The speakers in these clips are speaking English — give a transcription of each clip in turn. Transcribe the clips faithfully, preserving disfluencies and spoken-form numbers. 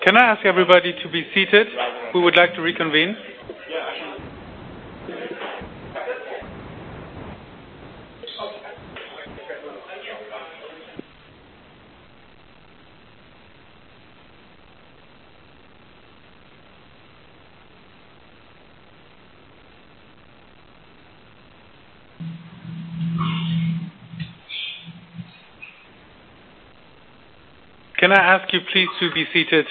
Can I ask everybody to be seated? We would like to reconvene. Can I ask you please to be seated?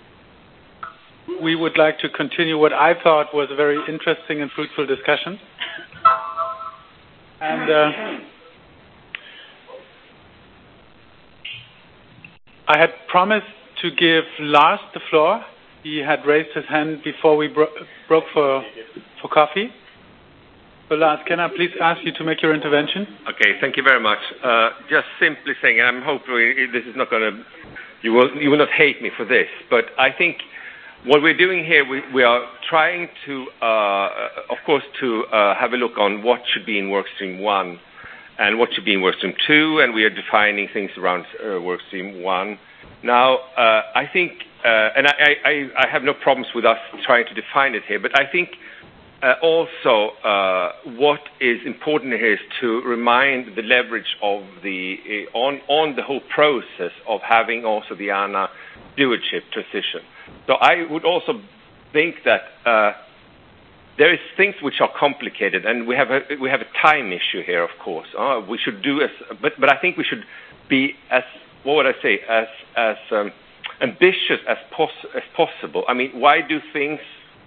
We would like to continue what I thought was a very interesting and fruitful discussion. And uh, I had promised to give Lars the floor. He had raised his hand before we bro- broke for for coffee. So Lars, can I please ask you to make your intervention? Okay, thank you very much. Uh, just simply saying, and I'm hoping this is not going to, you will you will not hate me for this, but I think what we're doing here, we, we are trying to, uh, of course, to uh, have a look on what should be in Workstream one and what should be in Workstream two, and we are defining things around uh, Workstream one. Now, uh, I think, uh, and I, I, I have no problems with us trying to define it here, but I think uh, also uh, what is important here is to remind the leverage of the, uh, on, on the whole process of having also the A N A stewardship transition. So I would also think that uh, there is things which are complicated, and we have a we have a time issue here, of course. Uh, we should do as, but but I think we should be as what would I say as as um, ambitious as pos- as possible. I mean, why do things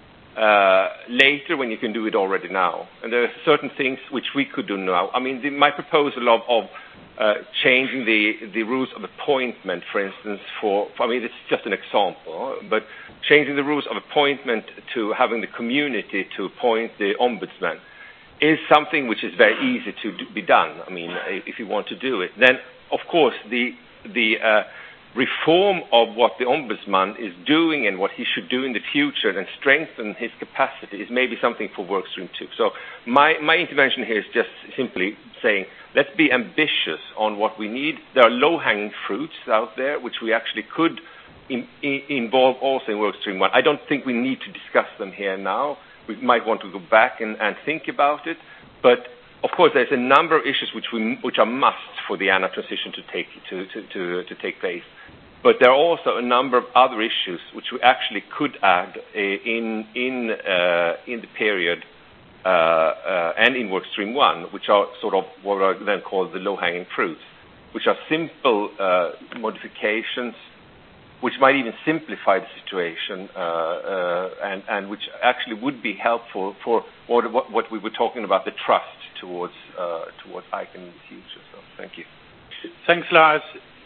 uh, later when you can do it already now? And there are certain things which we could do now. I mean, the, my proposal of, of Uh, changing the, the rules of appointment, for instance, for, for, I mean, it's just an example, but changing the rules of appointment to having the community to appoint the ombudsman is something which is very easy to do, be done. I mean, if you want to do it. Then, of course, the, the uh, reform of what the ombudsman is doing and what he should do in the future and strengthen his capacity is maybe something for Workstream two. So my, my intervention here is just simply saying, let's be ambitious on what we need. There are low-hanging fruits out there which we actually could in, in, involve also in Workstream one. I don't think we need to discuss them here now. We might want to go back and, and think about it. But, of course, there's a number of issues which, we, which are musts for the A N A transition to take, to, to, to, to take place. But there are also a number of other issues which we actually could add uh, in, in, uh, in the period Uh, uh, and in Workstream one, which are sort of what are then called the low-hanging fruits, which are simple uh, modifications, which might even simplify the situation, uh, uh, and, and which actually would be helpful for what, what, what we were talking about, the trust towards uh, towards ICANN in the future. So, thank you. Thanks, Lars.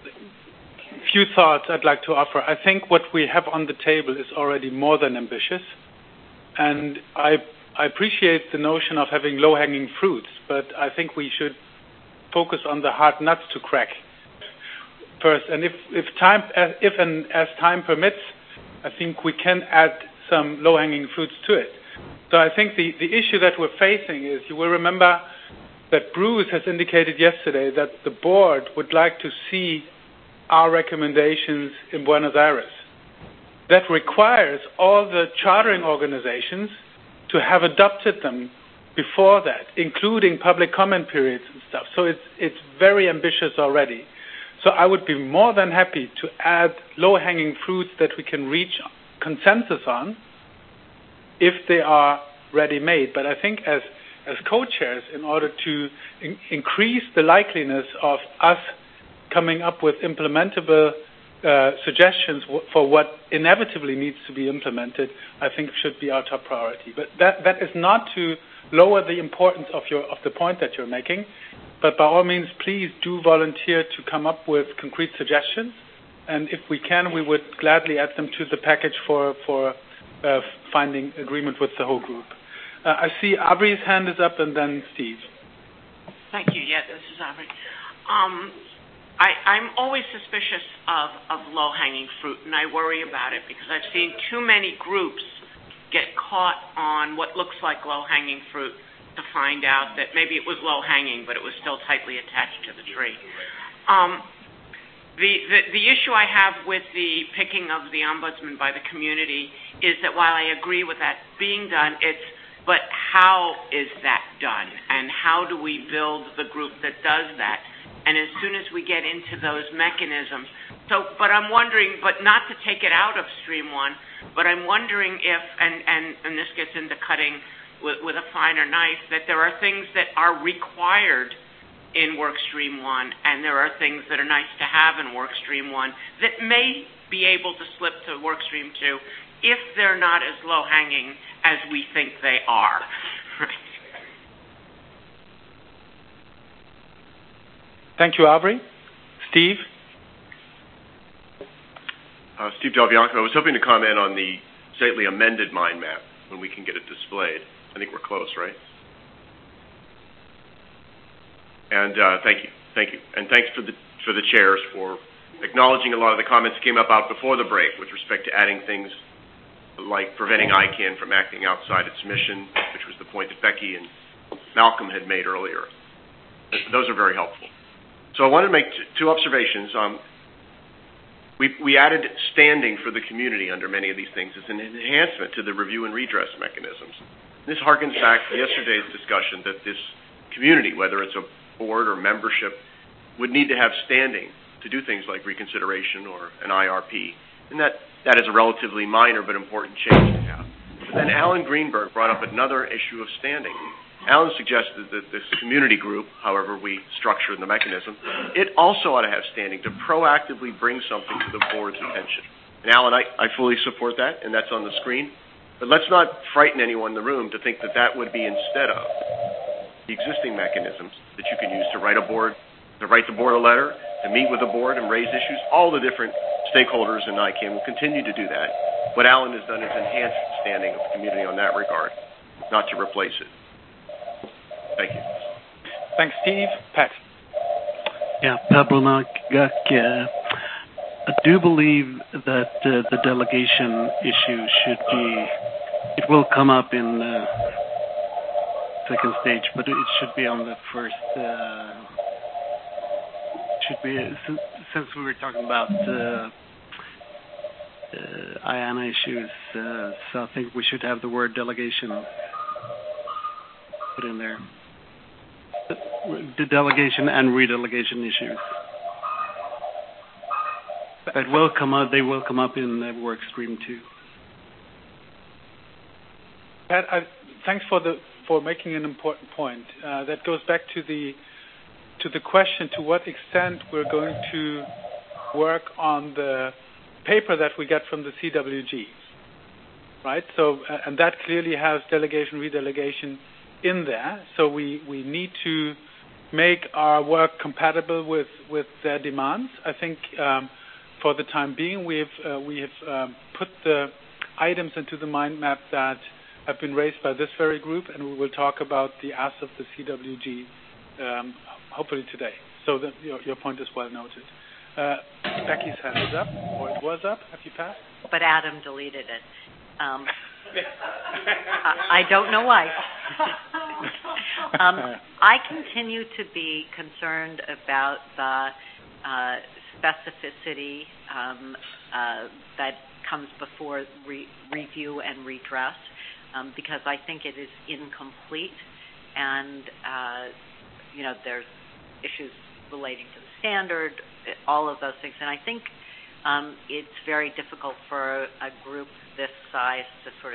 Few thoughts I'd like to offer. I think what we have on the table is already more than ambitious, and I. I appreciate the notion of having low-hanging fruits, but I think we should focus on the hard nuts to crack first. And if, if time, if and as time permits, I think we can add some low-hanging fruits to it. So I think the, the issue that we're facing is, you will remember that Bruce has indicated yesterday that the board would like to see our recommendations in Buenos Aires. That requires all the chartering organizations to have adopted them before that, including public comment periods and stuff. So it's it's very ambitious already. So I would be more than happy to add low-hanging fruits that we can reach consensus on if they are ready-made. But I think as as co-chairs, in order to in- increase the likeliness of us coming up with implementable Uh, suggestions w- for what inevitably needs to be implemented, I think should be our top priority. But that that is not to lower the importance of your of the point that you're making, but by all means, please do volunteer to come up with concrete suggestions, and if we can, we would gladly add them to the package for for uh, finding agreement with the whole group. Uh, I see Aubrey's hand is up, and then Steve. Thank you. Yeah, this is Aubrey. Um, I, I'm always suspicious of, of low-hanging fruit, and I worry about it because I've seen too many groups get caught on what looks like low-hanging fruit to find out that maybe it was low-hanging, but it was still tightly attached to the tree. Um, The, the the issue I have with the picking of the ombudsman by the community is that while I agree with that being done, it's but how is that done, and how do we build the group that does that? And as soon as we get into those mechanisms, so but I'm wondering, but not to take it out of Stream One, but I'm wondering if, and and, and this gets into cutting with, with a finer knife, that there are things that are required in Workstream One, and there are things that are nice to have in Workstream One that may be able to slip to Workstream Two if they're not as low-hanging as we think they are. Thank you, Aubrey. Steve? Uh, Steve Del Bianco. I was hoping to comment on the slightly amended mind map when we can get it displayed. I think we're close, right? And uh, thank you, thank you, and thanks for the for the chairs for acknowledging a lot of the comments that came up out before the break with respect to adding things like preventing I CANN from acting outside its mission, which was the point that Becky and Malcolm had made earlier. Those are very helpful. So I want to make t- two observations. Um, we we added standing for the community under many of these things as an enhancement to the review and redress mechanisms. This harkens back to yesterday's discussion that this community, whether it's a board or membership, would need to have standing to do things like reconsideration or an I R P. And that, that is a relatively minor but important change to have. But then Alan Greenberg brought up another issue of standing. Alan suggested that this community group, however we structure the mechanism, it also ought to have standing to proactively bring something to the board's attention. And Alan, I, I fully support that, and that's on the screen. But let's not frighten anyone in the room to think that that would be instead of the existing mechanisms that you can use to write a board, to write the board a letter, to meet with the board and raise issues. All the different stakeholders in I CANN will continue to do that. What Alan has done is enhance the standing of the community on that regard, not to replace it. Thank you. Thanks, Steve. Pat. Yeah, Pablo Nagak. Uh, I do believe that uh, the delegation issue should be, it will come up in the second stage, but it should be on the first, uh, should be, since, since we were talking about uh, uh, I A N A issues, uh, so I think we should have the word delegation put in there. The, the delegation and redelegation issues. It will come up, they will come up in the work stream too. Pat, I, thanks for the for making an important point. Uh, that goes back to the to the question to what extent we're going to work on the paper that we get from the C W G, right? So, uh, and that clearly has delegation, redelegation in there. So we, we need to make our work compatible with, with their demands. I think um, for the time being, we have uh, we have um, put the items into the mind map that have been raised by this very group, and we will talk about the ask of the C W G um, hopefully today. So that your, your point is well noted. Uh, Becky's hand is up, or it was up. Have you passed? But Adam deleted it. Um, I, I don't know why. um, I continue to be concerned about the uh, specificity um, uh, that comes before re- review and redress, um, because I think it is incomplete, and uh, you know there's issues relating to the standard, all of those things, and I think um, it's very difficult for a group this size to sort of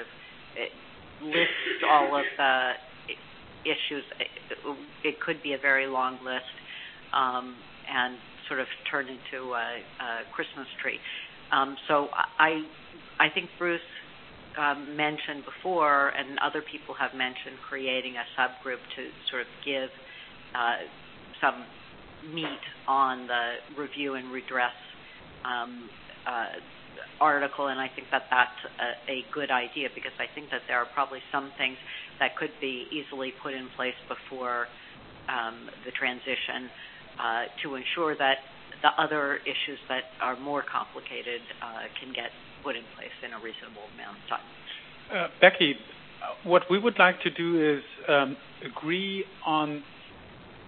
list all of the issues. It, it could be a very long list um, and sort of turn into a, a Christmas tree. Um, so I, I think Bruce um, mentioned before, and other people have mentioned, creating a subgroup to sort of give uh, some meat on the review and redress um, uh, article, and I think that that's a, a good idea, because I think that there are probably some things that could be easily put in place before um, the transition uh, to ensure that the other issues that are more complicated uh, can get put in place in a reasonable amount of time. Uh, Becky, what we would like to do is um, agree on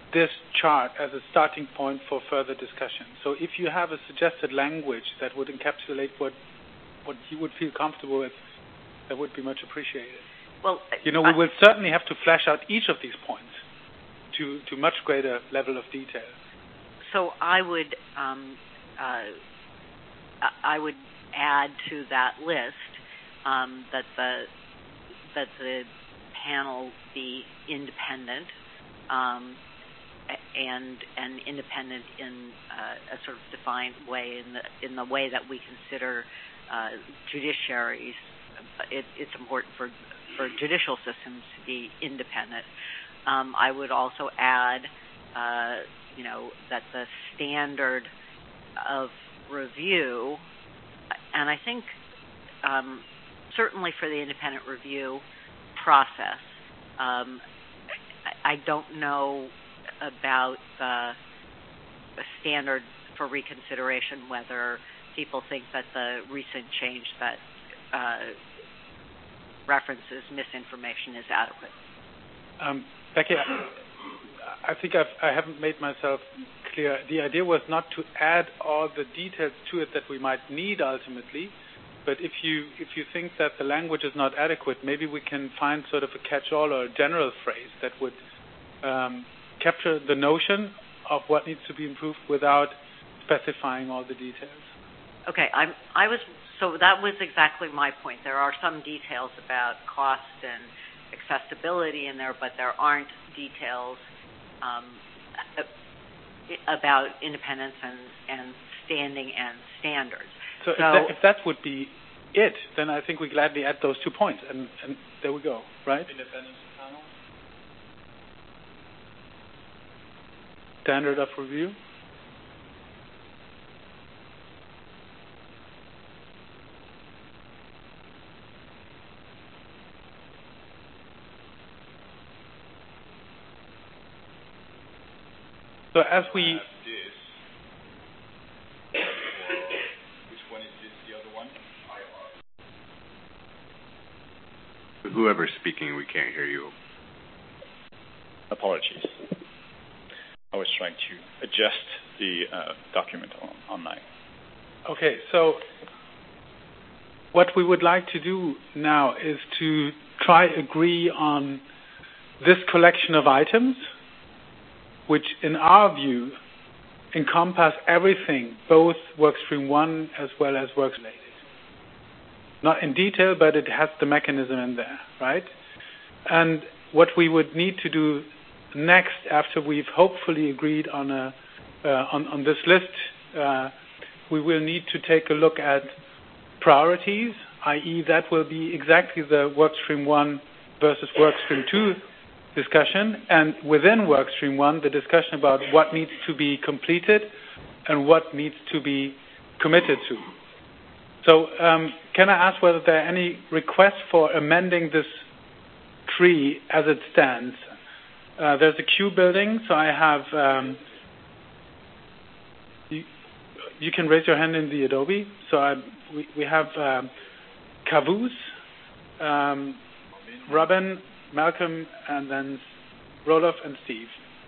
this chart as a starting point for further discussion. So if you have a suggested language that would encapsulate what what you would feel comfortable with, that would be much appreciated. Well, you know, I, we will certainly have to flesh out each of these points to to much greater level of detail. So I would um, uh, I would add to that list um, that the that the panel be independent. Um, and and independent in uh, a sort of defined way, in the in the way that we consider uh, judiciaries. It, it's important for for judicial systems to be independent. Um, I would also add, uh, you know, that the standard of review, and I think um, certainly for the independent review process, um, I, I don't know about the, the standard for reconsideration, whether people think that the recent change that uh, references misinformation is adequate. Um, Becky, I think I've, I haven't made myself clear. The idea was not to add all the details to it that we might need ultimately, but if you if you think that the language is not adequate, maybe we can find sort of a catch-all or a general phrase that would um, capture the notion of what needs to be improved without specifying all the details. Okay, I'm, I was so that was exactly my point. There are some details about cost and accessibility in there, but there aren't details um, about independence and, and standing and standards. So, so if, that, if that would be it, then I think we gladly add those two points, and, and there we go, right? Independence panel. Standard of review. So as we have this, which one is this? The other one? Whoever's speaking, we can't hear you. Apologies. I was trying to adjust the uh, document on, online. Okay, so what we would like to do now is to try agree on this collection of items, which in our view encompass everything, both workstream one as well as work related. Not in detail, but it has the mechanism in there, right? And what we would need to do next, after we've hopefully agreed on a uh, on, on this list, uh, we will need to take a look at priorities, that is that will be exactly the workstream one versus workstream two discussion, and within workstream one, the discussion about what needs to be completed and what needs to be committed to. So um, can I ask whether there are any requests for amending this tree as it stands? Uh, there's a queue building, so I have, um, you, you can raise your hand in the Adobe. So I, we, we have um, Kavuz, um, Robin, Malcolm, and then Roloff and Steve.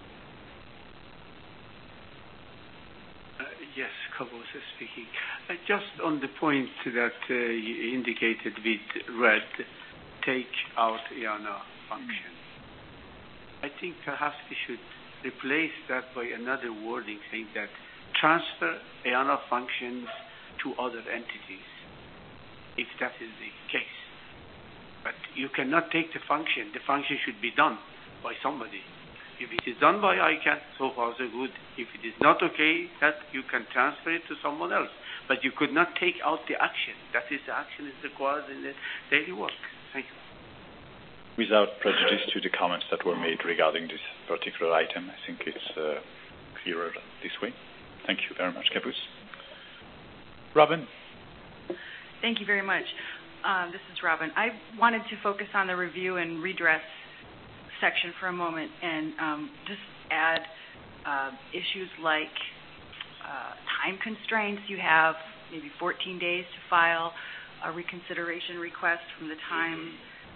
Uh, yes, Kavuz is speaking. Uh, just on the point that uh, you indicated with red, take out I A N A function. I think perhaps we should replace that by another wording saying that transfer I A N A functions to other entities, if that is the case. But you cannot take the function. The function should be done by somebody. If it is done by I C A N, so far so good. If it is not okay, that you can transfer it to someone else. But you could not take out the action. That is, the action is required in the daily work. Thank you. Without prejudice to the comments that were made regarding this particular item, I think it's uh, clearer this way. Thank you very much, Kavuz. Robin. Thank you very much. Um, this is Robin. I wanted to focus on the review and redress section for a moment and um, just add uh, issues like uh, time constraints. You have maybe fourteen days to file a reconsideration request from the time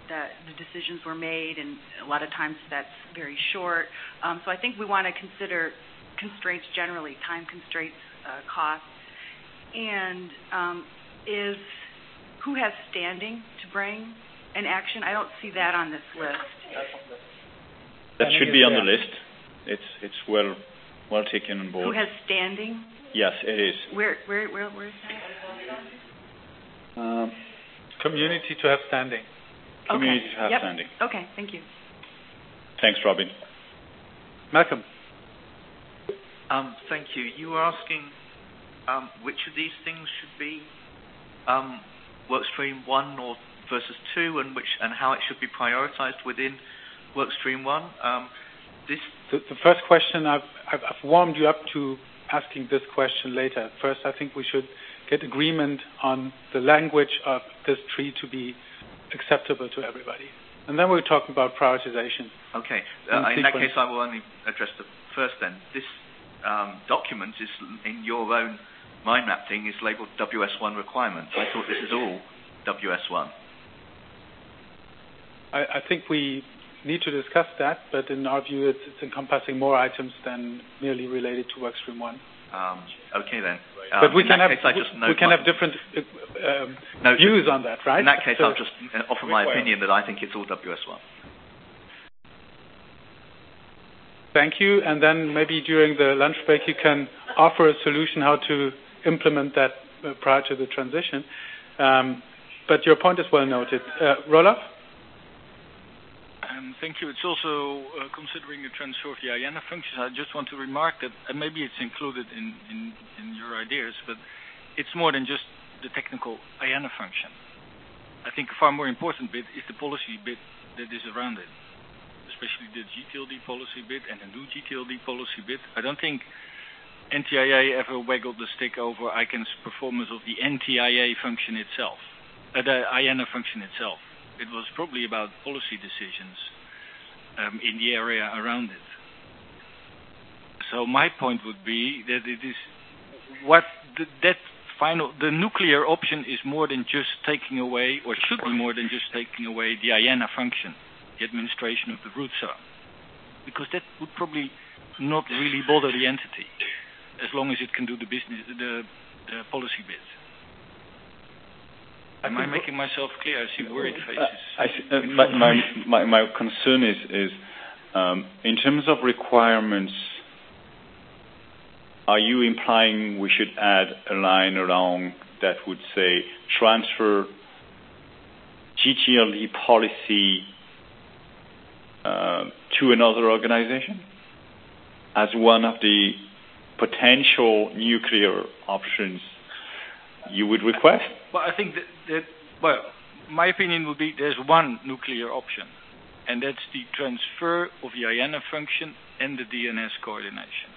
that the decisions were made, and a lot of times that's very short. Um, so I think we want to consider constraints generally, time constraints, uh, costs, and um, is who has standing to bring an action? I don't see that on this list. That should be on the list. It's it's well well taken on board. Who has standing? Yes, it is. Where where where where is that? Um, Community to have standing. Community okay. to have yep. standing. Okay, thank you. Thanks, Robin. Malcolm. Um, thank you. You were asking um, which of these things should be um, workstream one or versus two, and which and how it should be prioritized within workstream one. Um, this the, the first question, I've, I've, I've warmed you up to asking this question later. First, I think we should get agreement on the language of this tree to be acceptable to everybody. And then we're talking about prioritization. Okay. Uh, in that case, I will only address the first then. This um, document is, in your own mind map thing, is labeled W S one requirements. I thought this is all W S one. I, I think we need to discuss that, but in our view, it's, it's encompassing more items than merely related to workstream one. Um, okay then. Um, but we can have case, we, we can have different uh, um, no, views on that, right? In that case, so I'll just offer my opinion that I think it's all W S one. Thank you. And then maybe during the lunch break, you can offer a solution how to implement that uh, prior to the transition. Um, but your point is well noted. Uh, Roloff? Um, thank you. It's also uh, considering the transfer of the I A N A functions. I just want to remark that, and maybe it's included in, in, in your ideas, but it's more than just the technical I A N A function. I think a far more important bit is the policy bit that is around it, especially the G T L D policy bit and the new G T L D policy bit. I don't think N T I A ever waggled the stick over I C A N's performance of the N T I A function itself, uh, the I A N A function itself. It was probably about policy decisions um, in the area around it. So my point would be that it is what the, that final the nuclear option is more than just taking away, or should be more than just taking away the I A N A function, the administration of the root zone, because that would probably not really bother the entity as long as it can do the business, the, the policy bit. Am I making myself clear? I see worried faces. Uh, I see, uh, my, my, my, my concern is, is um, in terms of requirements, are you implying we should add a line along that would say transfer G T L D policy uh, to another organization as one of the potential nuclear options you would request? Well, I think that, that, well, my opinion would be there's one nuclear option, and that's the transfer of the I A N A function and the D N S coordination.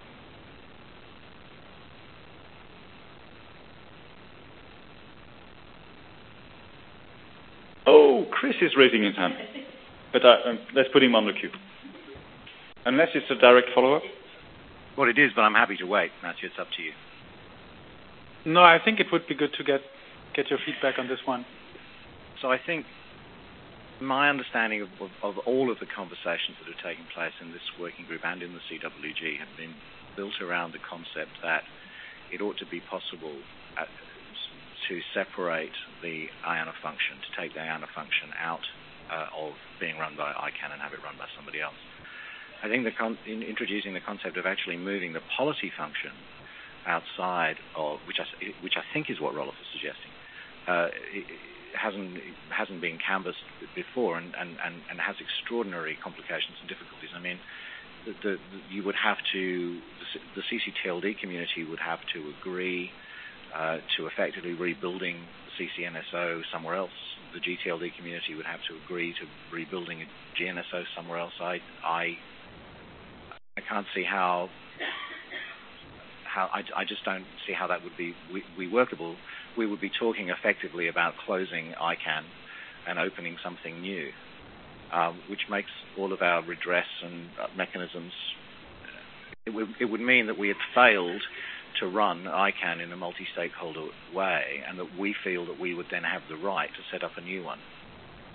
Oh, Chris is raising his hand. But uh, um, let's put him on the queue. Unless it's a direct follow-up? Well, it is, but I'm happy to wait. Matthew, it's up to you. No, I think it would be good to get get your feedback on this one. So I think my understanding of, of, of all of the conversations that are taking place in this working group and in the C W G have been built around the concept that it ought to be possible at, to separate the I A N A function, to take the I A N A function out uh, of being run by I C A N and have it run by somebody else. I think the con- in introducing the concept of actually moving the policy function outside of, which I, which I think is what Roloff is suggesting, uh, it, it hasn't it hasn't been canvassed before and, and, and, and has extraordinary complications and difficulties. I mean, the, the, the, you would have to, the C C T L D community would have to agree uh, to effectively rebuilding the C C N S O somewhere else. The G T L D community would have to agree to rebuilding a G N S O somewhere else. I, I, I can't see how, how I, I just don't see how that would be we, we workable. We would be talking effectively about closing I C A N and opening something new, um, which makes all of our redress and uh, mechanisms, it would, it would mean that we had failed to run I C A N in a multi-stakeholder way, and that we feel that we would then have the right to set up a new one.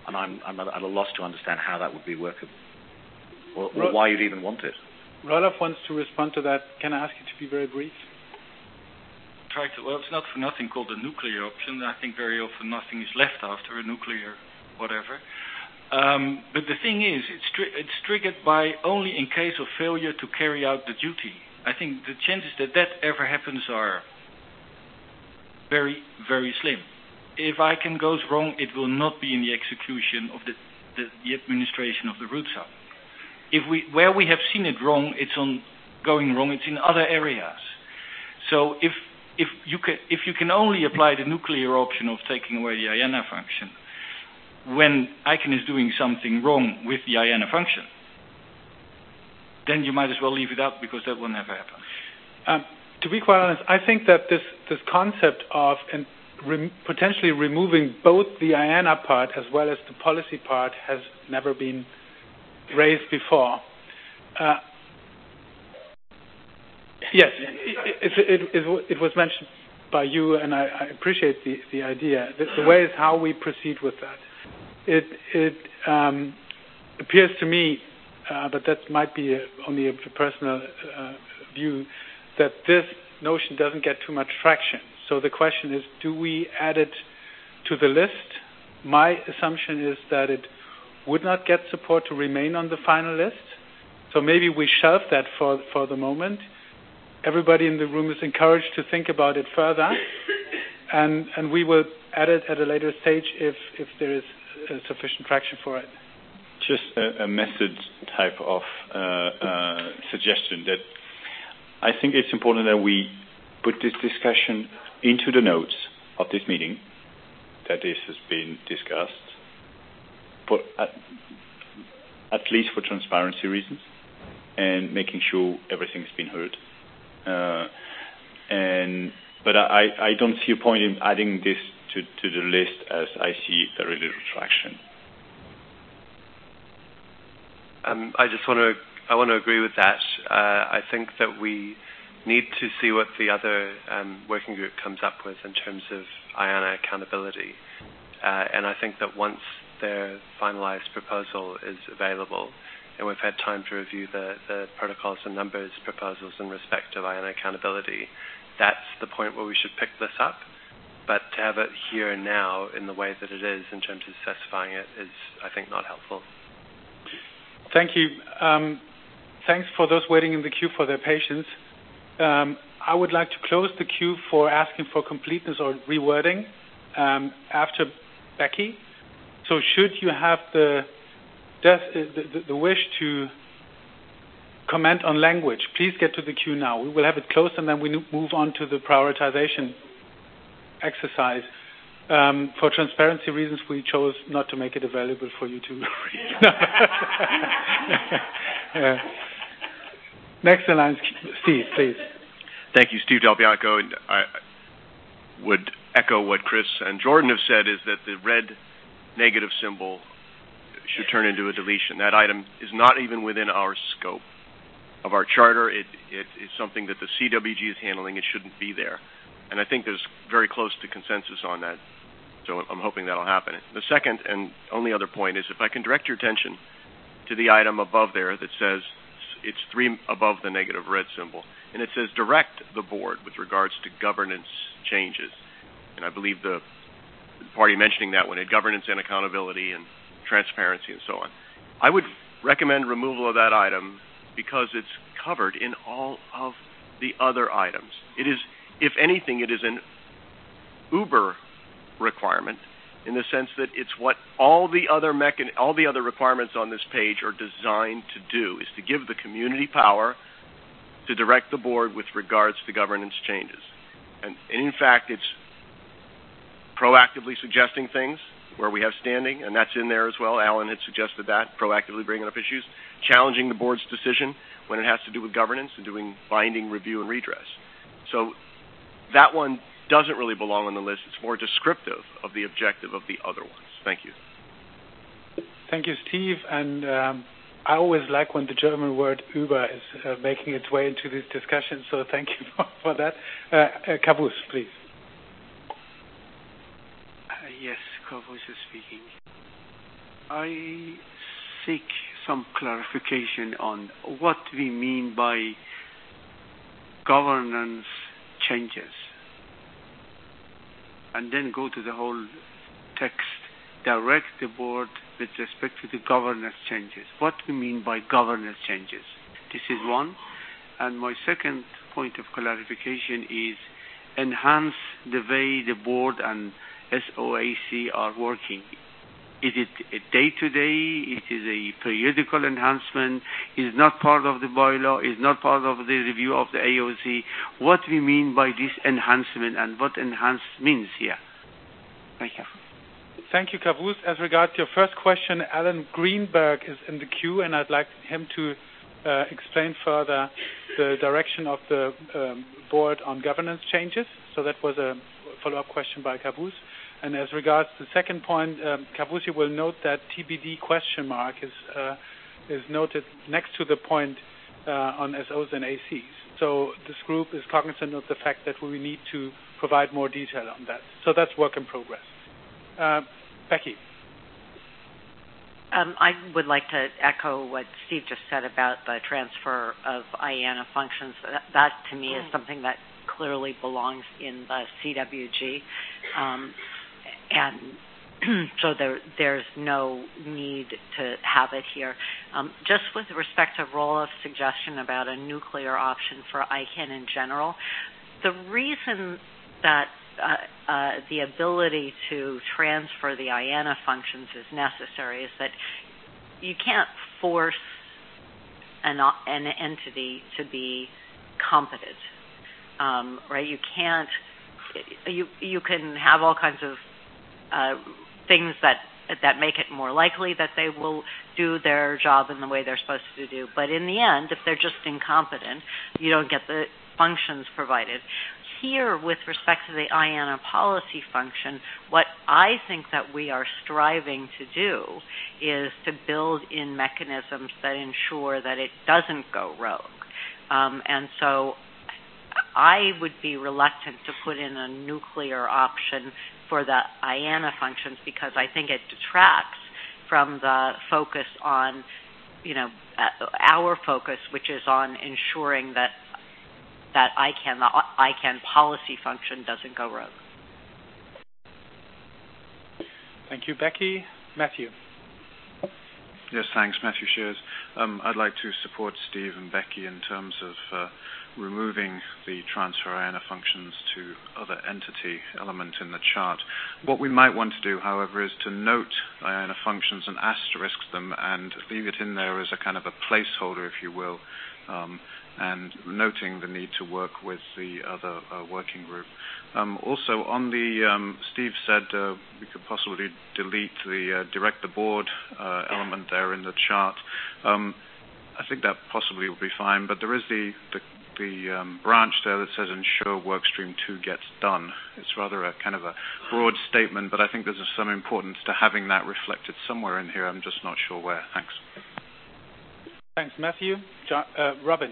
and I'm, I'm at a loss to understand how that would be workable, or, or why you'd even want it. Roloff wants to respond to that. Can I ask you to be very brief? Try to, well, it's not for nothing called a nuclear option. I think very often nothing is left after a nuclear whatever. Um, but the thing is, it's, tri- it's triggered by only in case of failure to carry out the duty. I think the chances that that ever happens are very, very slim. If ICANN goes wrong, it will not be in the execution of the, the, the administration of the root sub. If we, where we have seen it wrong, it's on going wrong, it's in other areas. So if if you can if you can only apply the nuclear option of taking away the I A N A function when ICANN is doing something wrong with the I A N A function, then you might as well leave it out because that will never happen. Um, to be quite honest, I think that this this concept of and Rem- potentially removing both the I A N A part as well as the policy part has never been raised before. Uh, yes, it, it, it, it was mentioned by you, and I, I appreciate the, the idea. The, the way is how we proceed with that. It, it um, appears to me, uh, but that might be a, only a personal uh, view, that this notion doesn't get too much traction. So the question is, do we add it to the list? My assumption is that it would not get support to remain on the final list. So maybe we shelve that for, for the moment. Everybody in the room is encouraged to think about it further, and, and we will add it at a later stage if, if there is uh, sufficient traction for it. Just a, a method type of uh, uh, suggestion that I think it's important that we put this discussion into the notes of this meeting, that this has been discussed, for at, at least for transparency reasons, and making sure everything's been heard. Uh, and but I, I don't see a point in adding this to, to the list, as I see very little traction. Um, I just want to I want to agree with that. Uh, I think that we need to see what the other um, working group comes up with in terms of I A N A accountability. Uh, and I think that once their finalized proposal is available, and we've had time to review the, the protocols and numbers proposals in respect of I A N A accountability, that's the point where we should pick this up. But to have it here and now in the way that it is in terms of specifying it is, I think, not helpful. Thank you. Um, thanks for those waiting in the queue for their patience. Um, I would like to close the queue for asking for completeness or rewording um, after Becky. So should you have the, the, the, the wish to comment on language, please get to the queue now. We will have it closed and then we move on to the prioritization exercise. Um, for transparency reasons, we chose not to make it available for you to read. uh, next in line, Steve, please. Thank you, Steve Del Bianco. And I would echo what Chris and Jordan have said, is that the red negative symbol should turn into a deletion. That item is not even within our scope of our charter. It, it is something that the C W G is handling. It shouldn't be there. And I think there's very close to consensus on that. So I'm hoping that'll happen. The second and only other point is, if I can direct your attention to the item above there that says it's three above the negative red symbol, and it says direct the board with regards to governance changes. And I believe the party mentioning that one had governance and accountability and transparency and so on. I would recommend removal of that item because it's covered in all of the other items. It is, if anything, it is an uber requirement in the sense that it's what all the other mechan- all the other requirements on this page are designed to do, is to give the community power to direct the board with regards to governance changes. And, and in fact, it's proactively suggesting things where we have standing, and that's in there as well. Alan had suggested that, proactively bringing up issues, challenging the board's decision when it has to do with governance and doing binding review and redress. So that one doesn't really belong on the list. It's more descriptive of the objective of the other ones. Thank you. Thank you, Steve. And um, I always like when the German word Uber is uh, making its way into this discussion, so thank you for, for that. Uh, uh, Kavus, please. Uh, yes, Kavus is speaking. I seek some clarification on what we mean by governance changes, and then go to the whole text. Direct the board with respect to the governance changes. What we mean by governance changes? This is one. And my second point of clarification is enhance the way the board and S O A C are working. Is it a day-to-day? It is a periodical enhancement? Is not part of the bylaw? Is not part of the review of the A O C? What we mean by this enhancement and what enhance means here? Thank you. Thank you, Kavus. As regards your first question, Alan Greenberg is in the queue, and I'd like him to uh, explain further the direction of the um, board on governance changes. So that was a follow-up question by Kavus. And as regards the second point, um, Kavus, you will note that T B D question mark is uh, is noted next to the point uh, on S Os and A Cs. So this group is cognizant of the fact that we need to provide more detail on that. So that's work in progress. Uh, Becky. Um, I would like to echo what Steve just said about the transfer of I A N A functions. That, that to me is something that clearly belongs in the C W G. Um, and so there, there's no need to have it here. Um, just with respect to Rolf's suggestion about a nuclear option for I C A N in general, the reason that uh, uh, the ability to transfer the I A N A functions is necessary is that you can't force an, an entity to be competent, um, right? You can't. You you can have all kinds of uh, things that that make it more likely that they will do their job in the way they're supposed to do. But in the end, if they're just incompetent, you don't get the functions provided. Here, with respect to the I A N A policy function, what I think that we are striving to do is to build in mechanisms that ensure that it doesn't go rogue. Um, and so I would be reluctant to put in a nuclear option for the I A N A functions because I think it detracts from the focus on, you know, uh, our focus, which is on ensuring that that I C A N, the I C A N policy function doesn't go rogue. Thank you, Becky. Matthew. Yes, thanks, Matthew Shears. Um, I'd like to support Steve and Becky in terms of uh, removing the transfer I A N A functions to other entity element in the chart. What we might want to do, however, is to note I A N A functions and asterisk them and leave it in there as a kind of a placeholder, if you will, um, and noting the need to work with the other uh, working group. Um, also, on the, um, Steve said uh, we could possibly delete the uh, direct the board uh, element there in the chart. Um, I think that possibly would be fine, but there is the, the, the um, branch there that says ensure workstream two gets done. It's rather a kind of a broad statement, but I think there's some importance to having that reflected somewhere in here. I'm just not sure where. Thanks. Thanks, Matthew. John, uh, Robin.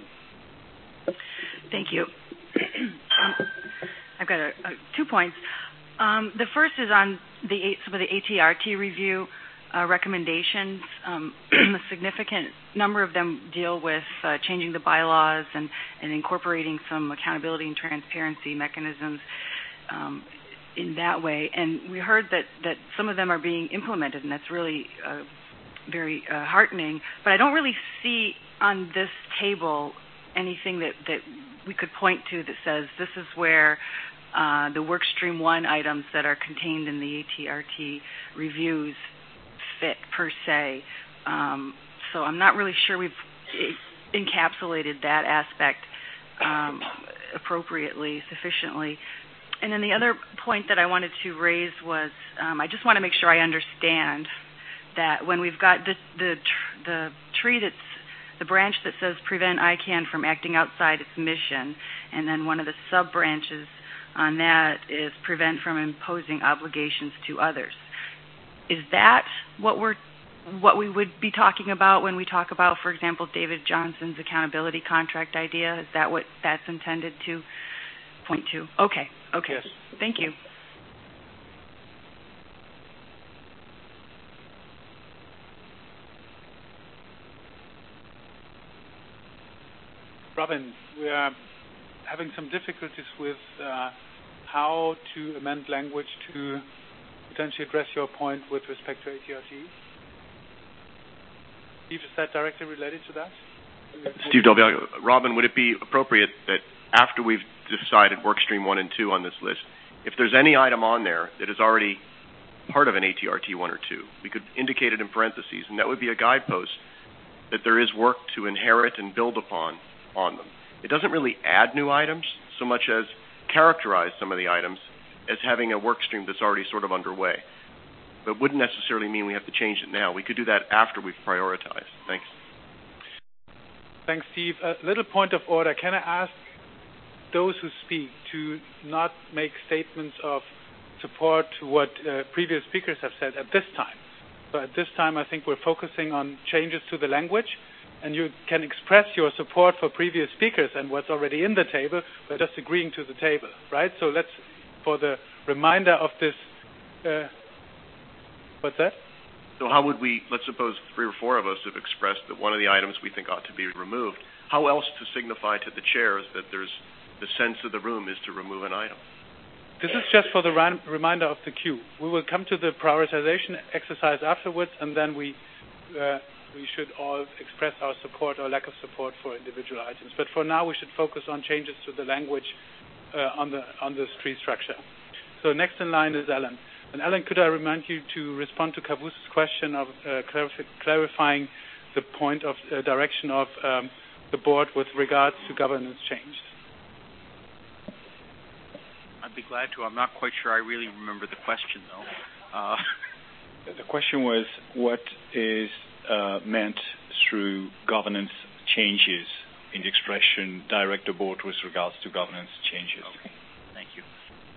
Thank you. um, I've got a, a, two points. Um, the first is on the some of the A T R T review uh, recommendations. Um, a significant number of them deal with uh, changing the bylaws and, and incorporating some accountability and transparency mechanisms um, in that way. And we heard that, that some of them are being implemented, and that's really uh, very uh, heartening. But I don't really see on this table anything that, that we could point to that says this is where uh, the workstream one items that are contained in the A T R T reviews fit per se. Um, so I'm not really sure we've encapsulated that aspect um, appropriately, sufficiently. And then the other point that I wanted to raise was um, I just want to make sure I understand that when we've got the the, tr- the tree that's the branch that says prevent I C A N from acting outside its mission, and then one of the sub-branches on that is prevent from imposing obligations to others. Is that what we're, what we would be talking about when we talk about, for example, David Johnson's accountability contract idea? Is that what that's intended to point to? Okay, okay. Yes. Thank you. Robin, we are having some difficulties with uh, how to amend language to potentially address your point with respect to A T R T. Steve, is that directly related to that? Steve Delbiago. Robin, would it be appropriate that after we've decided work stream one and two on this list, if there's any item on there that is already part of an A T R T one or two, we could indicate it in parentheses, and that would be a guidepost that there is work to inherit and build upon on them. It doesn't really add new items so much as characterize some of the items as having a work stream that's already sort of underway. But wouldn't necessarily mean we have to change it now. We could do that after we've prioritized. Thanks. Thanks, Steve. A little point of order. Can I ask those who speak to not make statements of support to what uh, previous speakers have said at this time? So at this time, I think we're focusing on changes to the language, and you can express your support for previous speakers and what's already in the table by just agreeing to the table, right? So let's, for the reminder of this, uh, what's that? So how would we, let's suppose three or four of us have expressed that one of the items we think ought to be removed. How else to signify to the chairs that there's the sense of the room is to remove an item? This is just for the ran- reminder of the queue. We will come to the prioritization exercise afterwards, and then we uh, we should all express our support or lack of support for individual items. But for now, we should focus on changes to the language uh, on the on this tree structure. So next in line is Alan. And Alan, could I remind you to respond to Kavus's question of uh, clarif- clarifying the point of uh, direction of um, the board with regards to governance change? I'd be glad to. I'm not quite sure I really remember the question, though. Uh, the question was what is uh, meant through governance changes in the expression direct the board with regards to governance changes. Okay, thank you.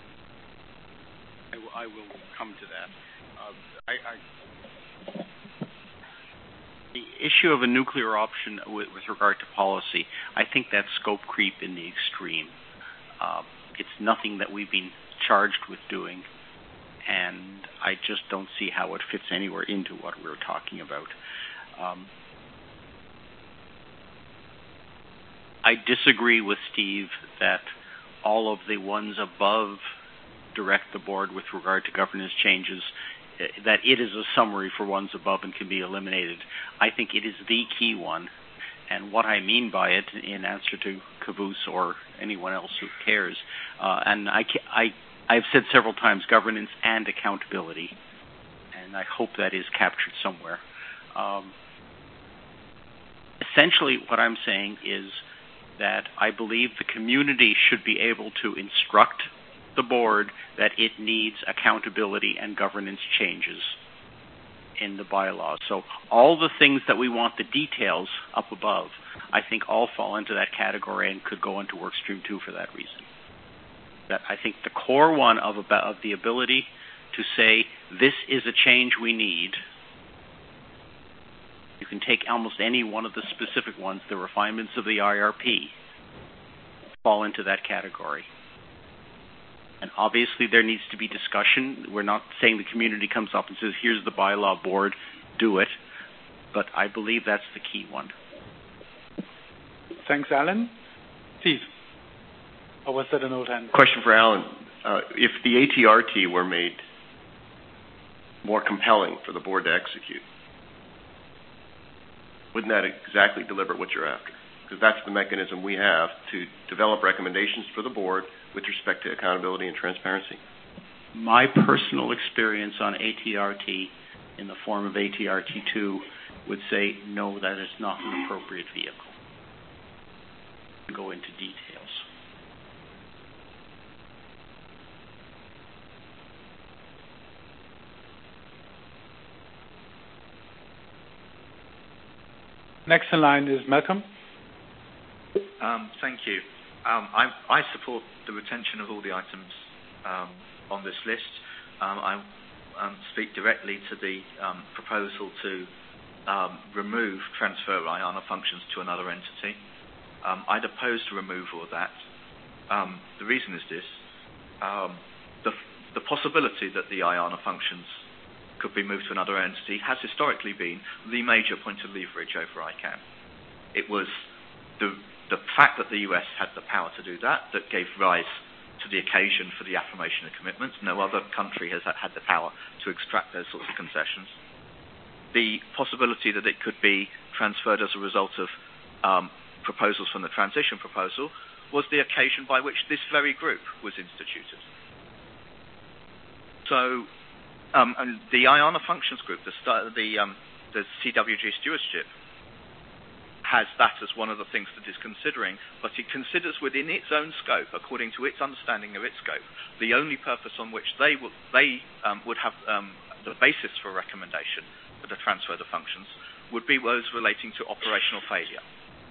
I, w- I will come to that. Uh, I, I, the issue of a nuclear option with, with regard to policy, I think that's scope creep in the extreme. Uh, It's nothing that we've been charged with doing, and I just don't see how it fits anywhere into what we're talking about. Um, I disagree with Steve that all of the ones above direct the board with regard to governance changes, that it is a summary for ones above and can be eliminated. I think it is the key one. And what I mean by it, in answer to Kavus or anyone else who cares, uh, and I, I, I've said several times governance and accountability, and I hope that is captured somewhere. Um, essentially, what I'm saying is that I believe the community should be able to instruct the board that it needs accountability and governance changes in the bylaws. So all the things that we want the details up above, I think all fall into that category and could go into work stream two for that reason. That I think the core one of, of the ability to say this is a change we need, you can take almost any one of the specific ones, the refinements of the I R P fall into that category. And obviously there needs to be discussion. We're not saying the community comes up and says, here's the bylaw board, do it. But I believe that's the key one. Thanks, Alan. Steve? Or was that an old hand? Question for Alan. Uh, if the A T R T were made more compelling for the board to execute, wouldn't that exactly deliver what you're after? Because that's the mechanism we have to develop recommendations for the board with respect to accountability and transparency. My personal experience on A T R T in the form of A T R T two would say, no, that is not an appropriate vehicle. Go into details. Next in line is Malcolm. Um, thank you. Um, I, I support the retention of all the items um, on this list. Um, I um, speak directly to the um, proposal to um, remove transfer I A N A functions to another entity. Um, I'd oppose the removal of that. Um, the reason is this. Um, the, the possibility that the I A N A functions could be moved to another entity has historically been the major point of leverage over I CANN. It was the the fact that the U S had the power to do that, that gave rise to the occasion for the affirmation of commitments. No other country has had the power to extract those sorts of concessions. The possibility that it could be transferred as a result of um, proposals from the transition proposal was the occasion by which this very group was instituted. So, um, and the IANA Functions Group, the, the, um, the C W G stewardship, has that as one of the things that it's considering, but it considers within its own scope, according to its understanding of its scope, the only purpose on which they will, they um, would have um, the basis for recommendation for the transfer of the functions would be those relating to operational failure.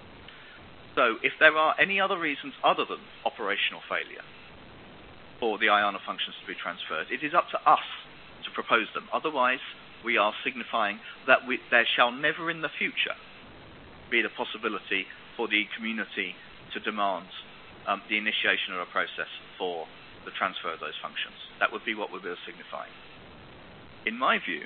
So if there are any other reasons other than operational failure for the IANA functions to be transferred, it is up to us to propose them. Otherwise, we are signifying that we, there shall never in the future be the possibility for the community to demand um, the initiation of a process for the transfer of those functions. That would be what we were signifying. In my view,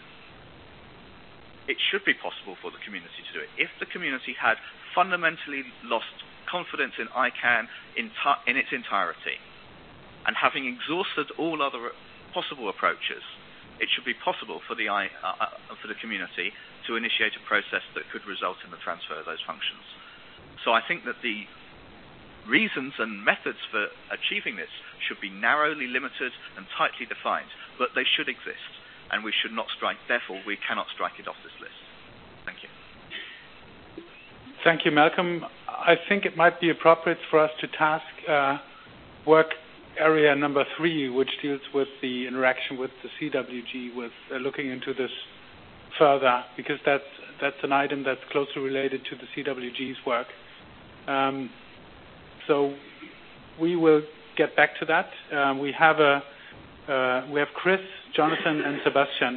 it should be possible for the community to do it. If the community had fundamentally lost confidence in I CAN in, t- in its entirety, and having exhausted all other possible approaches, it should be possible for the, I, uh, for the community to initiate a process that could result in the transfer of those functions. So I think that the reasons and methods for achieving this should be narrowly limited and tightly defined, but they should exist, and we should not strike, therefore we cannot strike it off this list. Thank you. Thank you, Malcolm. I think it might be appropriate for us to task uh, work area number three, which deals with the interaction with the C W G, with uh, looking into this further, because that's that's an item that's closely related to the C W G's work. Um, so we will get back to that. Um, we have a uh, we have Chris, Jonathan, and Sebastian.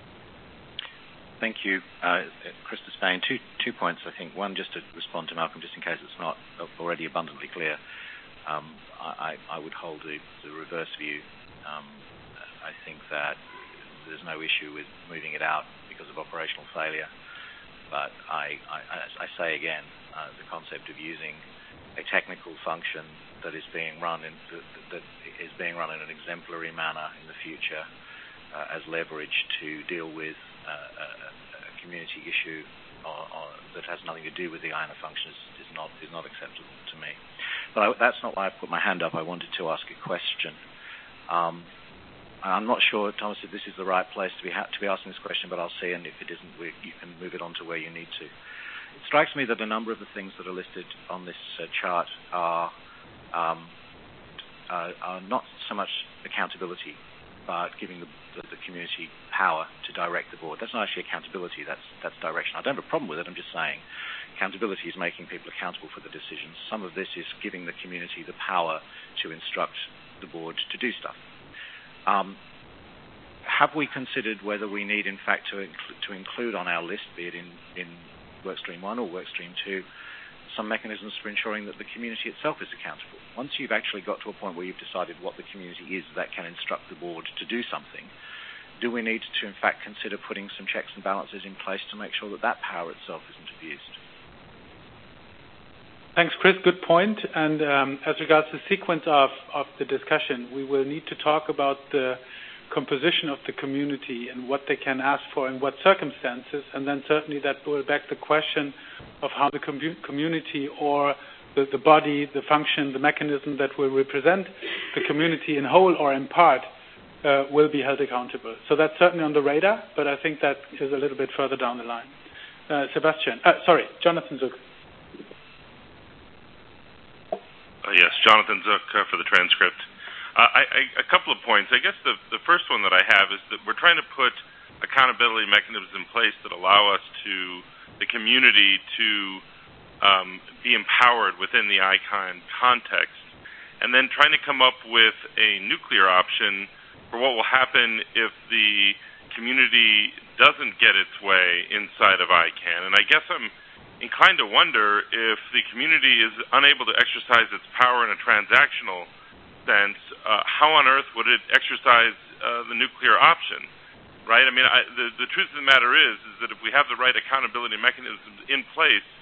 Thank you, uh, Chris Despain. Two two points, I think. One, just to respond to Malcolm, just in case it's not already abundantly clear. Um, I, I would hold the, the reverse view. Um, I think that there's no issue with moving it out because of operational failure. But I, I, I say again, uh, the concept of using a technical function that is being run in that, that is being run in an exemplary manner in the future uh, as leverage to deal with uh, a, a community issue or, or that has nothing to do with the IANA function is, is not is not acceptable to me. But I, that's not why I put my hand up. I wanted to ask a question. Um, I'm not sure, Thomas, if this is the right place to be ha- to be asking this question, but I'll see, and if it isn't, we, you can move it on to where you need to. It strikes me that a number of the things that are listed on this uh, chart are, um, uh, are not so much accountability, but giving the, the, the community power to direct the board. That's not actually accountability, that's, that's direction. I don't have a problem with it, I'm just saying accountability is making people accountable for the decisions. Some of this is giving the community the power to instruct the board to do stuff. Um, have we considered whether we need, in fact, to, inc- to include on our list, be it in, in Workstream one or Workstream two, some mechanisms for ensuring that the community itself is accountable? Once you've actually got to a point where you've decided what the community is that can instruct the board to do something, do we need to, in fact, consider putting some checks and balances in place to make sure that that power itself isn't abused? Thanks, Chris. Good point. And um, as regards the sequence of, of the discussion, we will need to talk about the composition of the community and what they can ask for in what circumstances, and then certainly that will beg the question of how the com- community or the, the body, the function, the mechanism that will represent the community in whole or in part uh, will be held accountable. So that's certainly on the radar, but I think that is a little bit further down the line. Uh, Sebastian, uh, sorry, Jonathan Zook. Uh, yes, Jonathan Zook uh, for the transcript. Uh, I, I, a couple of points. I guess the, the first one that I have is that we're trying to put accountability mechanisms in place that allow us to, the community to um, be empowered within the I CAN context, and then trying to come up with a nuclear option for what will happen if the community doesn't get its way inside of I CAN. And I guess I'm inclined to wonder if the community is unable to exercise its power in a transactional sense, uh, how on earth would it exercise uh, the nuclear option, right? I mean, I, the, the truth of the matter is, is that if we have the right accountability mechanisms in place,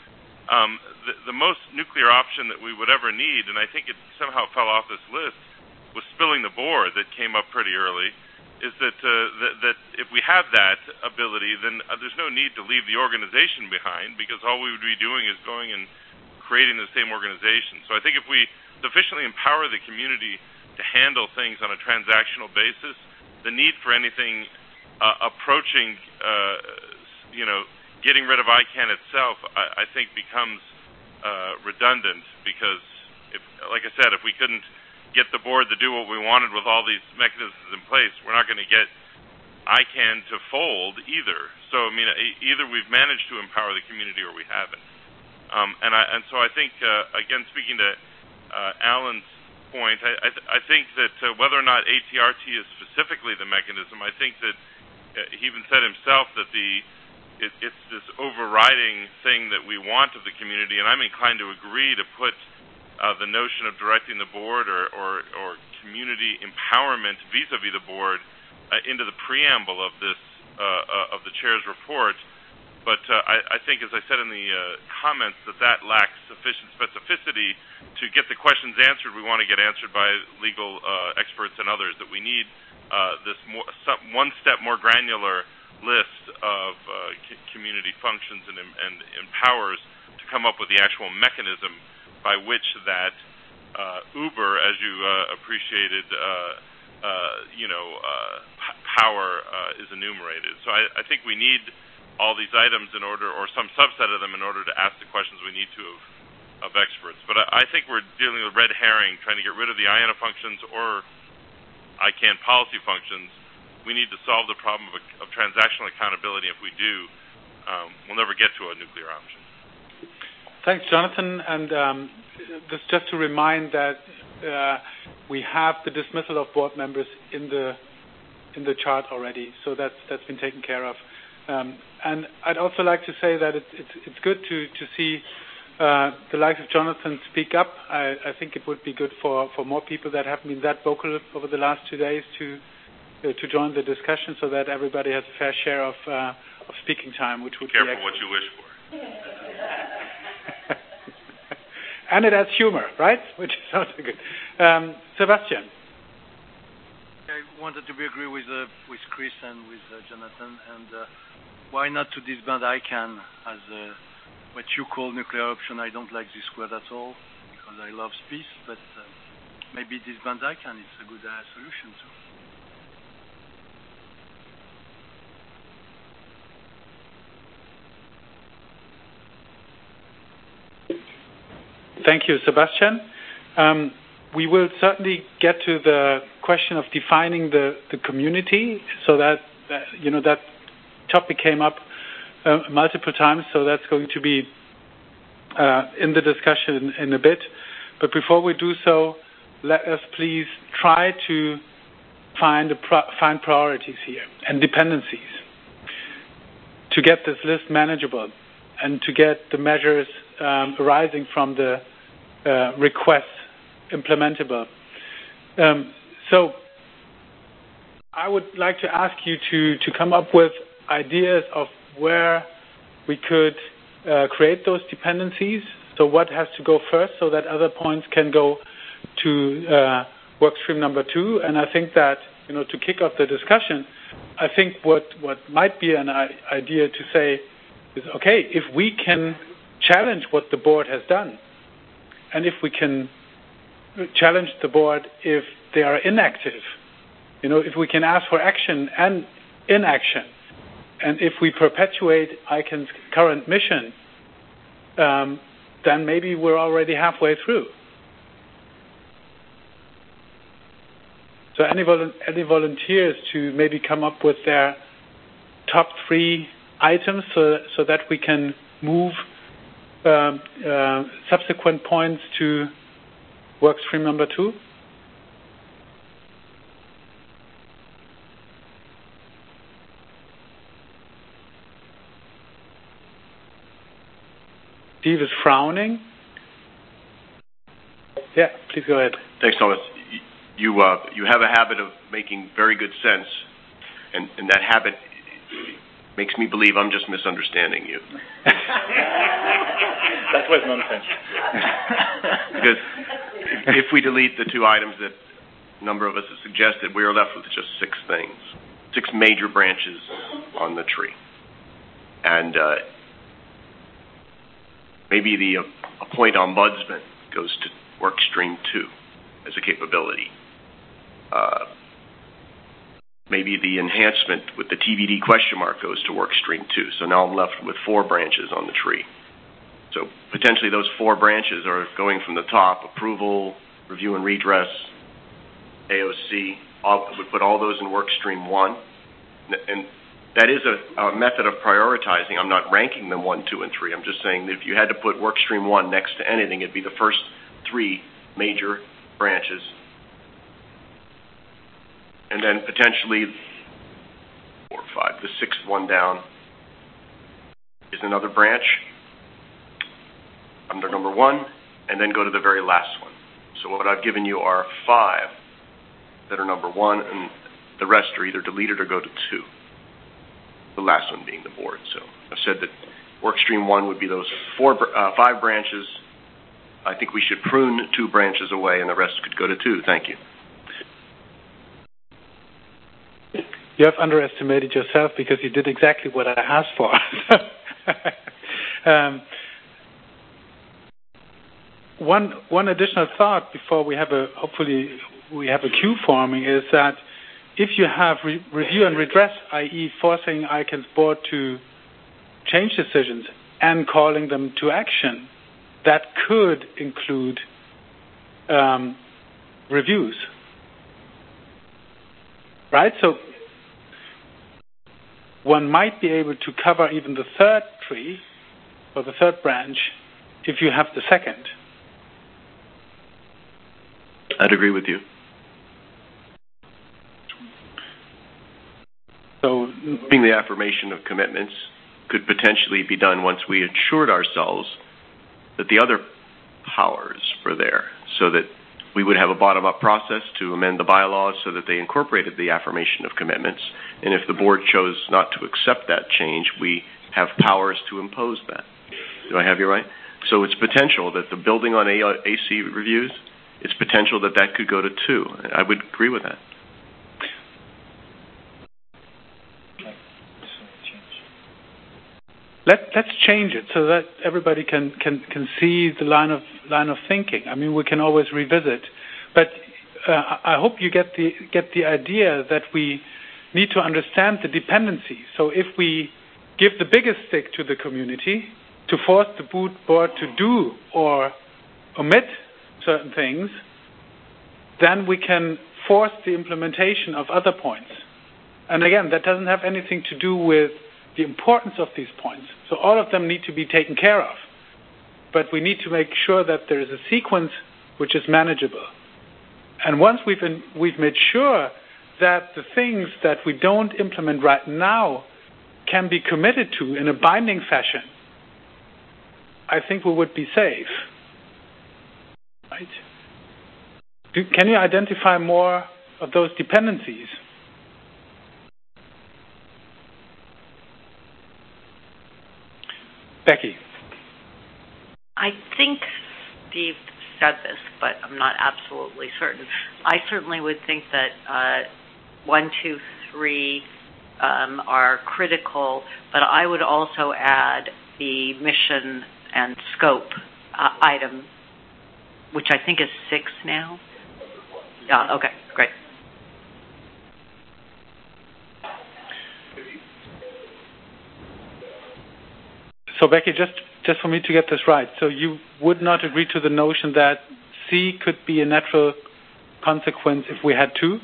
um, the, the most nuclear option that we would ever need, and I think it somehow fell off this list, was spilling the board that came up pretty early, is that, uh, that, that if we have that ability, then uh, there's no need to leave the organization behind, because all we would be doing is going and creating the same organization. So I think if we sufficiently empower the community to handle things on a transactional basis, the need for anything uh, approaching, uh, you know, getting rid of I CANN itself, I, I think becomes uh, redundant, because, if, like I said, if we couldn't get the board to do what we wanted with all these mechanisms in place, we're not going to get I CANN to fold either. So, I mean, either we've managed to empower the community or we haven't. Um, and, I, and so I think, uh, again, speaking to uh, Alan's point, I, I, th- I think that uh, whether or not A T R T is specifically the mechanism, I think that uh, he even said himself that the It, it's this overriding thing that we want of the community, and I'm inclined to agree to put uh, the notion of directing the board or, or, or community empowerment vis-a-vis the board uh, into the preamble of this uh, uh, of the chair's report. But uh, I, I think, as I said in the uh, comments, that that lacks sufficient specificity to get the questions answered we want to get answered by legal uh, experts and others. That we need uh, this more, some, one step more granular list of uh, c- community functions and, and empowers to come up with the actual mechanism by which that uh, Uber, as you uh, appreciated, uh, uh, you know, uh, p- power uh, is enumerated. So I, I think we need all these items in order, or some subset of them, in order to ask the questions we need to of, of experts. But I, I think we're dealing with red herring, trying to get rid of the I A N A functions or I CANN policy functions. We need to solve the problem of, of transactional accountability. If we do, um, we'll never get to a nuclear option. Thanks, Jonathan. And um, this just to remind that uh, we have the dismissal of board members in the in the chart already, so that's that's been taken care of. Um, and I'd also like to say that it, it's it's good to to see uh, the likes of Jonathan speak up. I, I think it would be good for, for more people that haven't been that vocal over the last two days to. Uh, to join the discussion, so that everybody has a fair share of uh, of speaking time, which would be careful be what you wish for. And it adds humor, right? Which is also good. Um, Sebastian. I wanted to be agree with uh, with Chris and with uh, Jonathan, and uh, why not to disband I CANN as uh, what you call nuclear option? I don't like this word at all, because I love peace, but uh, maybe disband I CANN is a good uh, solution too. Thank you, Sebastian. Um, we will certainly get to the question of defining the, the community, so that, that you know that topic came up uh, multiple times. So that's going to be uh, in the discussion in a bit. But before we do so, let us please try to find a pro- find priorities here and dependencies to get this list manageable and to get the measures um, arising from the uh, requests implementable. Um, so I would like to ask you to, to come up with ideas of where we could uh, create those dependencies. So what has to go first so that other points can go to uh, work stream number two. And I think that, you know, to kick off the discussion, I think what, what might be an I- idea to say is, okay, if we can challenge what the board has done, and if we can challenge the board if they are inactive, you know, if we can ask for action and inaction, and if we perpetuate I CANN's current mission, um, then maybe we're already halfway through. So any, vol- any volunteers to maybe come up with their top three items so, so that we can move um, uh, subsequent points to work stream number two? Steve is frowning. Yeah, please go ahead. Thanks, Thomas. You uh, you have a habit of making very good sense, and, and that habit makes me believe I'm just misunderstanding you. That was nonsense. Because if, if we delete the two items that a number of us have suggested, we are left with just six things, six major branches on the tree. And uh, maybe the uh, appoint ombudsman goes to work stream two as a capability. Uh, maybe the enhancement with the T B D question mark goes to work stream two. So now I'm left with four branches on the tree. So potentially those four branches are going from the top: approval, review and redress, A O C. All, we put all those in work stream one. And that is a, a method of prioritizing. I'm not ranking them one, two, and three. I'm just saying that if you had to put work stream one next to anything, it'd be the first three major branches. And then potentially four, five, the sixth one down is another branch under number one, and then go to the very last one. So what I've given you are five that are number one, and the rest are either deleted or go to two. The last one being the board. So I've said that work stream one would be those four, uh, five branches. I think we should prune two branches away, and the rest could go to two. Thank you. You have underestimated yourself because you did exactly what I asked for. um, one one additional thought before we have a hopefully we have a queue forming is that if you have re- review and redress, that is forcing I CANN's board to change decisions and calling them to action, that could include um, reviews. Right? So one might be able to cover even the third tree or the third branch if you have the second. I'd agree with you. So, being the affirmation of commitments could potentially be done once we assured ourselves that the other powers were there, so that we would have a bottom-up process to amend the bylaws so that they incorporated the affirmation of commitments. And if the board chose not to accept that change, we have powers to impose that. Do I have you right? So it's potential that the building on A C reviews, it's potential that that could go to two. I would agree with that. Let, let's change it so that everybody can, can, can see the line of line of thinking. I mean, we can always revisit, but uh, I hope you get the get the idea that we need to understand the dependency. So if we give the biggest stick to the community to force the board to do or omit certain things, then we can force the implementation of other points. And again, that doesn't have anything to do with the importance of these points. So all of them need to be taken care of. But we need to make sure that there is a sequence which is manageable. And once we've in, we've made sure that the things that we don't implement right now can be committed to in a binding fashion, I think we would be safe. Right? Do, can you identify more of those dependencies? Becky. I think Steve said this, but I'm not absolutely certain. I certainly would think that uh, one, two, three um, are critical, but I would also add the mission and scope uh, item, which I think is six now. Yeah, okay, great. So, Becky, just, just for me to get this right, so you would not agree to the notion that C could be a natural consequence if we had two?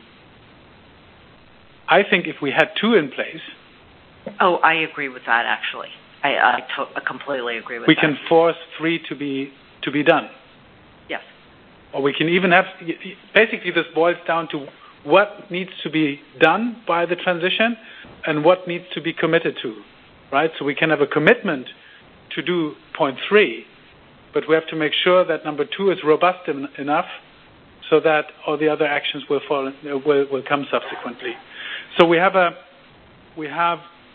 I think if we had two in place... Oh, I agree with that, actually. I, I, to- I completely agree with we that. We can force three to be to be done. Yes. Or we can even have... Basically, this boils down to what needs to be done by the transition and what needs to be committed to, right? So we can have a commitment to do point three, but we have to make sure that number two is robust en- enough so that all the other actions will fall, will, will come subsequently. So we have a, we have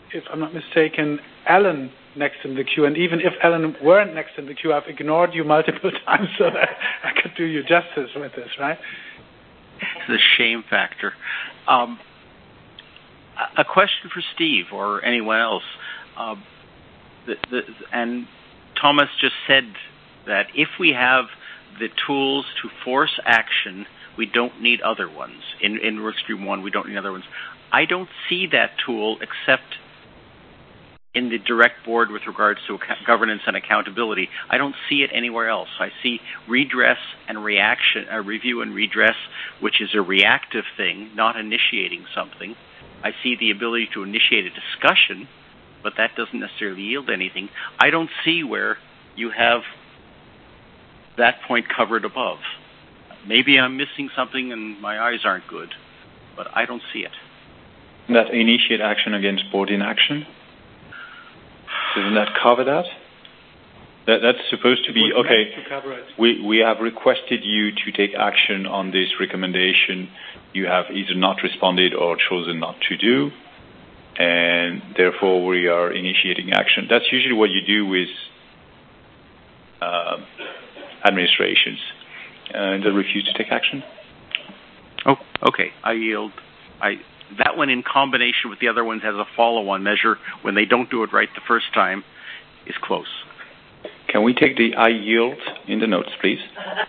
if I'm not mistaken, Alan next in the queue. And even if Alan weren't next in the queue, I've ignored you multiple times so that I could do you justice with this, right? The shame factor. Um, a question for Steve or anyone else. Um, the, the, and Thomas just said that if we have the tools to force action, we don't need other ones. In, in work stream one, we don't need other ones. I don't see that tool except in the direct board with regards to governance and accountability. I don't see it anywhere else. I see redress and reaction, uh, review and redress, which is a reactive thing, not initiating something. I see the ability to initiate a discussion, but that doesn't necessarily yield anything. I don't see where you have that point covered above. Maybe I'm missing something and my eyes aren't good, but I don't see it. That initiate action against board inaction? Doesn't that cover that? That that's supposed to be, okay, we, we have requested you to take action on this recommendation. You have either not responded or chosen not to do, and therefore we are initiating action. That's usually what you do with uh, administrations. Uh, they refuse to take action. Oh, okay. I yield. I that one in combination with the other ones has a follow-on measure when they don't do it right the first time is close. Can we take the I yield in the notes, please?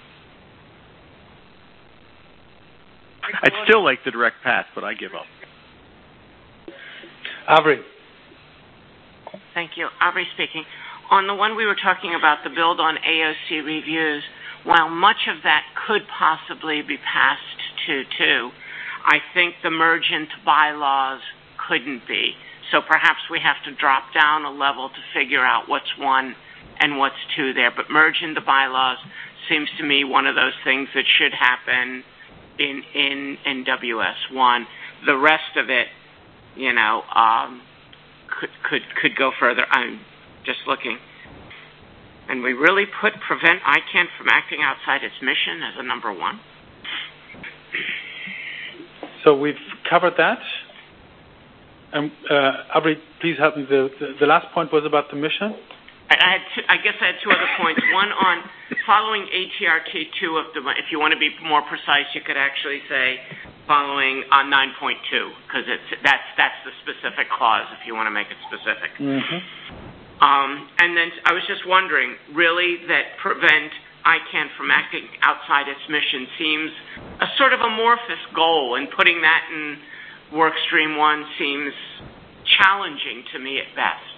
I'd still like the direct path, but I give up. Avery. Thank you. Avery speaking. On the one we were talking about, the build on A O C reviews, while much of that could possibly be passed to two, I think the merge into bylaws couldn't be. So perhaps we have to drop down a level to figure out what's one and what's two there. But merge into bylaws seems to me one of those things that should happen in in, in W S one. The rest of it, you know, um, could could could go further. I'm just looking. And we really put prevent I CAN from acting outside its mission as a number one. So we've covered that. Um, uh, Avery, please help me. The, the, the last point was about the mission. I, I, had two, I guess I had two other points. One on following A T R T two of the. If you want to be more precise, you could actually say following on nine point two because it's that's that's the specific clause. If you want to make it specific. Mm-hmm. Um, and then I was just wondering, really, that prevent I CAN from acting outside its mission seems a sort of amorphous goal, and putting that in work stream one seems challenging to me at best.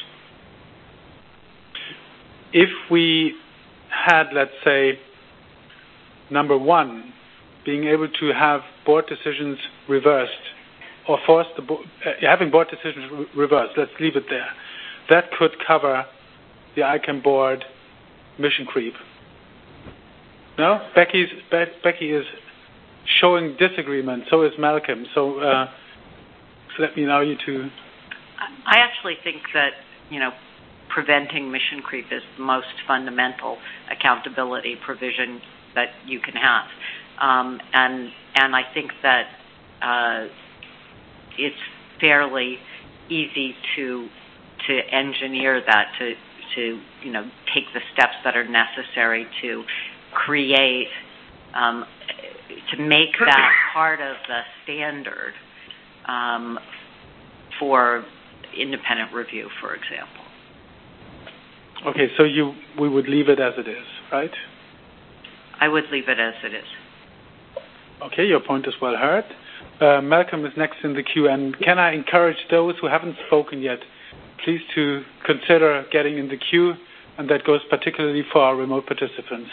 If we had, let's say, number one, being able to have board decisions reversed, or force the bo- uh, having board decisions re- reversed, let's leave it there. That could cover the I CAN board mission creep. No? Becky's, Be- Becky is showing disagreement. So is Malcolm. So, uh, so let me allow you to... I actually think that, you know, preventing mission creep is the most fundamental accountability provision that you can have. Um, and and I think that uh, it's fairly easy to to engineer that, to, to you know, take the steps that are necessary to create, um, to make that part of the standard um, for independent review, for example. Okay, so you we would leave it as it is, right? I would leave it as it is. Okay, your point is well heard. Uh, Malcolm is next in the queue, and can I encourage those who haven't spoken yet, please to consider getting in the queue, and that goes particularly for our remote participants.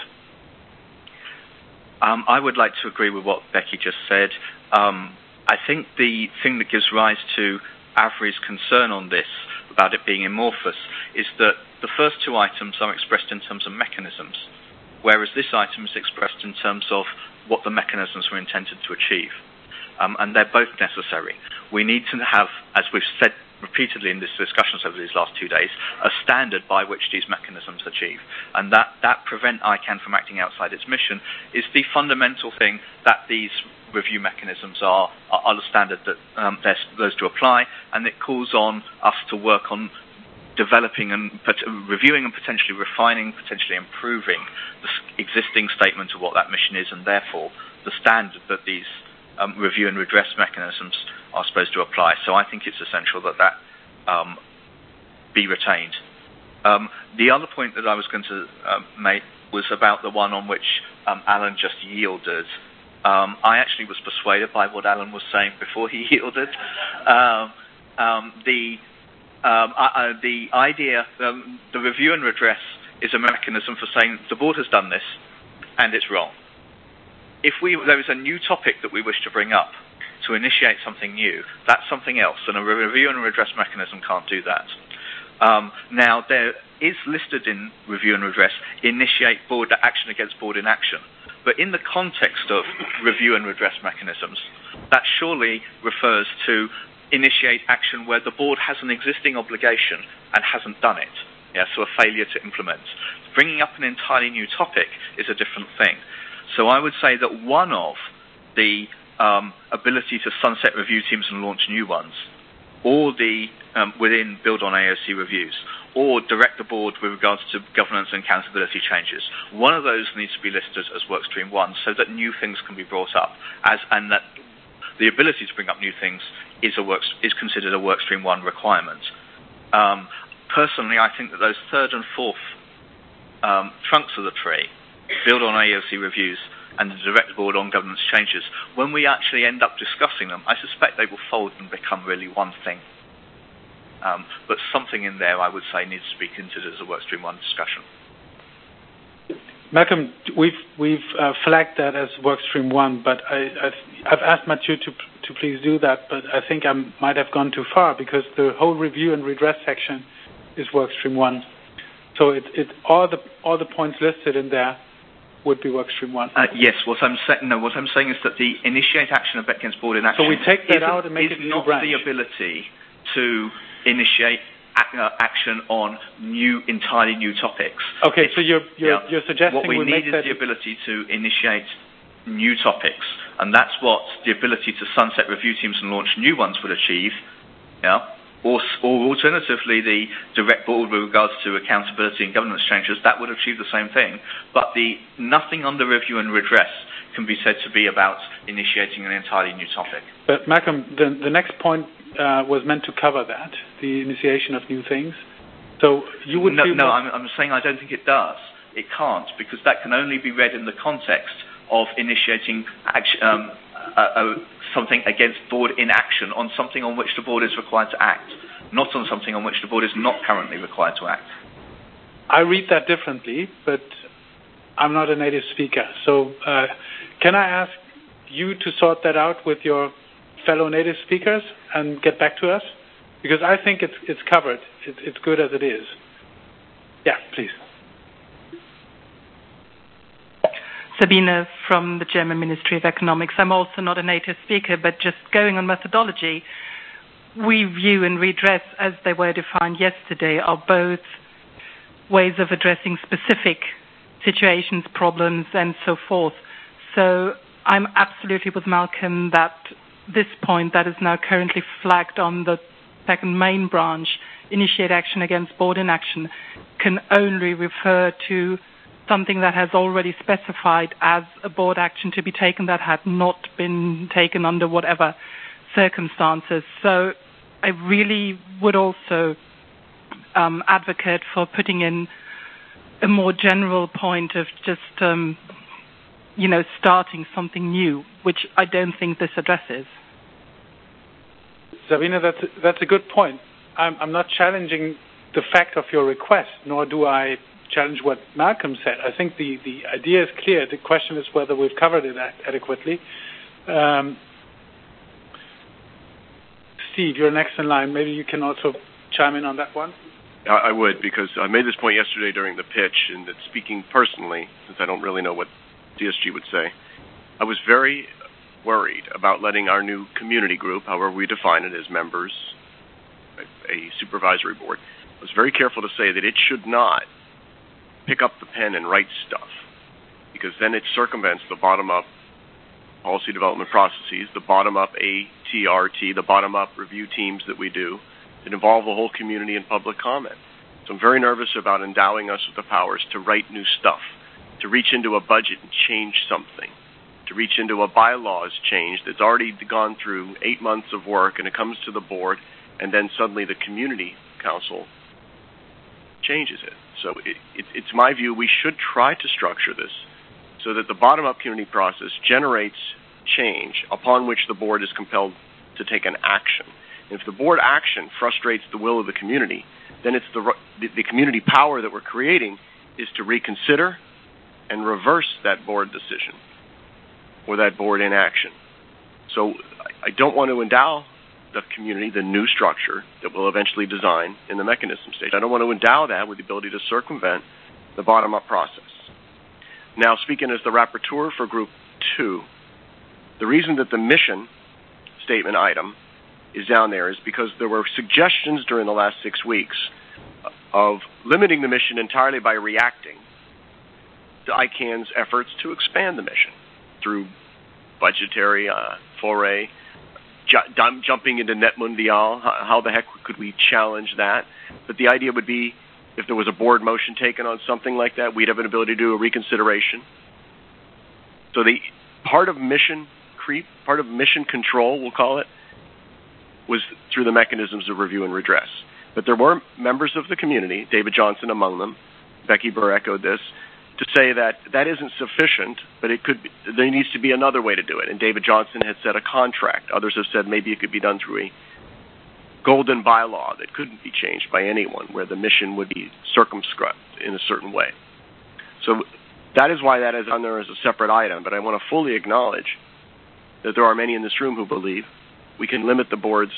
Um, I would like to agree with what Becky just said. Um, I think the thing that gives rise to Avery's concern on this, about it being amorphous, is that the first two items are expressed in terms of mechanisms, whereas this item is expressed in terms of what the mechanisms were intended to achieve. Um, and they're both necessary. We need to have, as we've said repeatedly in these discussions over these last two days, a standard by which these mechanisms achieve. And that, that prevent I CAN from acting outside its mission is the fundamental thing that these review mechanisms are, are, are the standard that um, those to apply, and it calls on us to work on developing and pot- reviewing and potentially refining, potentially improving the s- existing statement of what that mission is, and therefore the standard that these um, review and redress mechanisms are supposed to apply. So I think it's essential that that um, be retained. Um, the other point that I was going to uh, make was about the one on which um, Alan just yielded. Um, I actually was persuaded by what Alan was saying before he yielded. Um, um, the um, uh, the idea, um, the review and redress is a mechanism for saying the board has done this and it's wrong. If we there is a new topic that we wish to bring up to initiate something new, that's something else, and a review and redress mechanism can't do that. Um, now, there is listed in review and redress, initiate board action against board inaction. But in the context of review and redress mechanisms, that surely refers to initiate action where the board has an existing obligation and hasn't done it. Yeah, so a failure to implement. Bringing up an entirely new topic is a different thing. So I would say that one of the um, ability to sunset review teams and launch new ones, or the um, within build on A O C reviews, or direct the board with regards to governance and accountability changes. One of those needs to be listed as workstream one, so that new things can be brought up, as and that the ability to bring up new things is a work is considered a workstream one requirement. Um, personally, I think that those third and fourth um, trunks of the tree, build on A O C reviews and the direct board on governance changes, when we actually end up discussing them, I suspect they will fold and become really one thing. Um, but something in there, I would say, needs to be considered as a workstream one discussion. Malcolm, we've we've uh, flagged that as workstream one, but I, I've, I've asked Mathieu to to please do that, but I think I might have gone too far because the whole review and redress section is workstream one. So it it all the all the points listed in there would be workstream one. Uh, yes, what I'm saying no, what I'm saying is that the initiate action against board inaction. So we take that out and make is it not branch. the ability to initiate uh, action on new, entirely new topics. Okay, it's, so you're you're, yeah, you're suggesting what we, we need make is that the ability to initiate new topics, and that's what the ability to sunset review teams and launch new ones would achieve. Yeah. Or, or alternatively, the direct board with regards to accountability and governance changes, that would achieve the same thing. But the nothing under review and redress can be said to be about initiating an entirely new topic. But Malcolm, the, the next point uh, was meant to cover that, the initiation of new things. So you would no, feel no. more... I'm, I'm saying I don't think it does. It can't, because that can only be read in the context of initiating action. Um, Uh, uh, something against board inaction on something on which the board is required to act, not on something on which the board is not currently required to act. I read that differently, but I'm not a native speaker. So uh, can I ask you to sort that out with your fellow native speakers and get back to us? Because I think it's it's covered. It, it's good as it is. Yeah, please. Sabine from the German Ministry of Economics. I'm also not a native speaker, but just going on methodology, review and redress, as they were defined yesterday, are both ways of addressing specific situations, problems, and so forth. So I'm absolutely with Malcolm that this point that is now currently flagged on the second main branch, initiate action against board inaction, can only refer to something that has already specified as a board action to be taken that had not been taken under whatever circumstances. So I really would also um, advocate for putting in a more general point of just, um, you know, starting something new, which I don't think this addresses. Sabine, that's, that's a good point. I'm, I'm not challenging the fact of your request, nor do I challenge what Malcolm said. I think the, the idea is clear. The question is whether we've covered it adequately. Um, Steve, you're next in line. Maybe you can also chime in on that one. I, I would, because I made this point yesterday during the pitch, and that speaking personally, since I don't really know what D S G would say, I was very worried about letting our new community group, however we define it as members, a, a supervisory board, I was very careful to say that it should not pick up the pen and write stuff, because then it circumvents the bottom-up policy development processes, the bottom-up A T R T, the bottom-up review teams that we do, that involve the whole community and public comment. So I'm very nervous about endowing us with the powers to write new stuff, to reach into a budget and change something, to reach into a bylaws change that's already gone through eight months of work and it comes to the board and then suddenly the community council changes it. So it, it, it's my view we should try to structure this so that the bottom-up community process generates change upon which the board is compelled to take an action. And if the board action frustrates the will of the community, then it's the, the, the community power that we're creating is to reconsider and reverse that board decision or that board inaction. So I don't want to endow the community, the new structure that we'll eventually design in the mechanism stage. I don't want to endow that with the ability to circumvent the bottom-up process. Now, speaking as the rapporteur for Group two, the reason that the mission statement item is down there is because there were suggestions during the last six weeks of limiting the mission entirely by reacting to I CAN's efforts to expand the mission through budgetary uh, foray, ju- jumping into Net Mundial. How, how the heck could we challenge that? But the idea would be if there was a board motion taken on something like that, we'd have an ability to do a reconsideration. So the part of mission creep, part of mission control, we'll call it, was through the mechanisms of review and redress. But there were members of the community, David Johnson among them, Becky Burr echoed this, to say that that isn't sufficient, but it could be, there needs to be another way to do it. And David Johnson had set a contract. Others have said maybe it could be done through a golden bylaw that couldn't be changed by anyone, where the mission would be circumscribed in a certain way. So that is why that is on there as a separate item. But I want to fully acknowledge that there are many in this room who believe we can limit the board's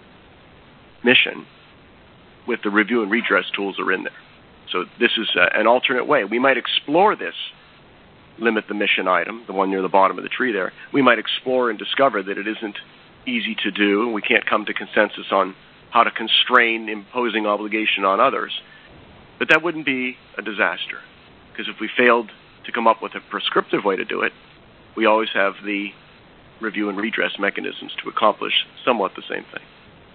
mission with the review and redress tools that are in there. So this is uh, an alternate way. We might explore this, limit the mission item, the one near the bottom of the tree there. We might explore and discover that it isn't easy to do, and we can't come to consensus on how to constrain imposing obligation on others. But that wouldn't be a disaster, because if we failed to come up with a prescriptive way to do it, we always have the review and redress mechanisms to accomplish somewhat the same thing.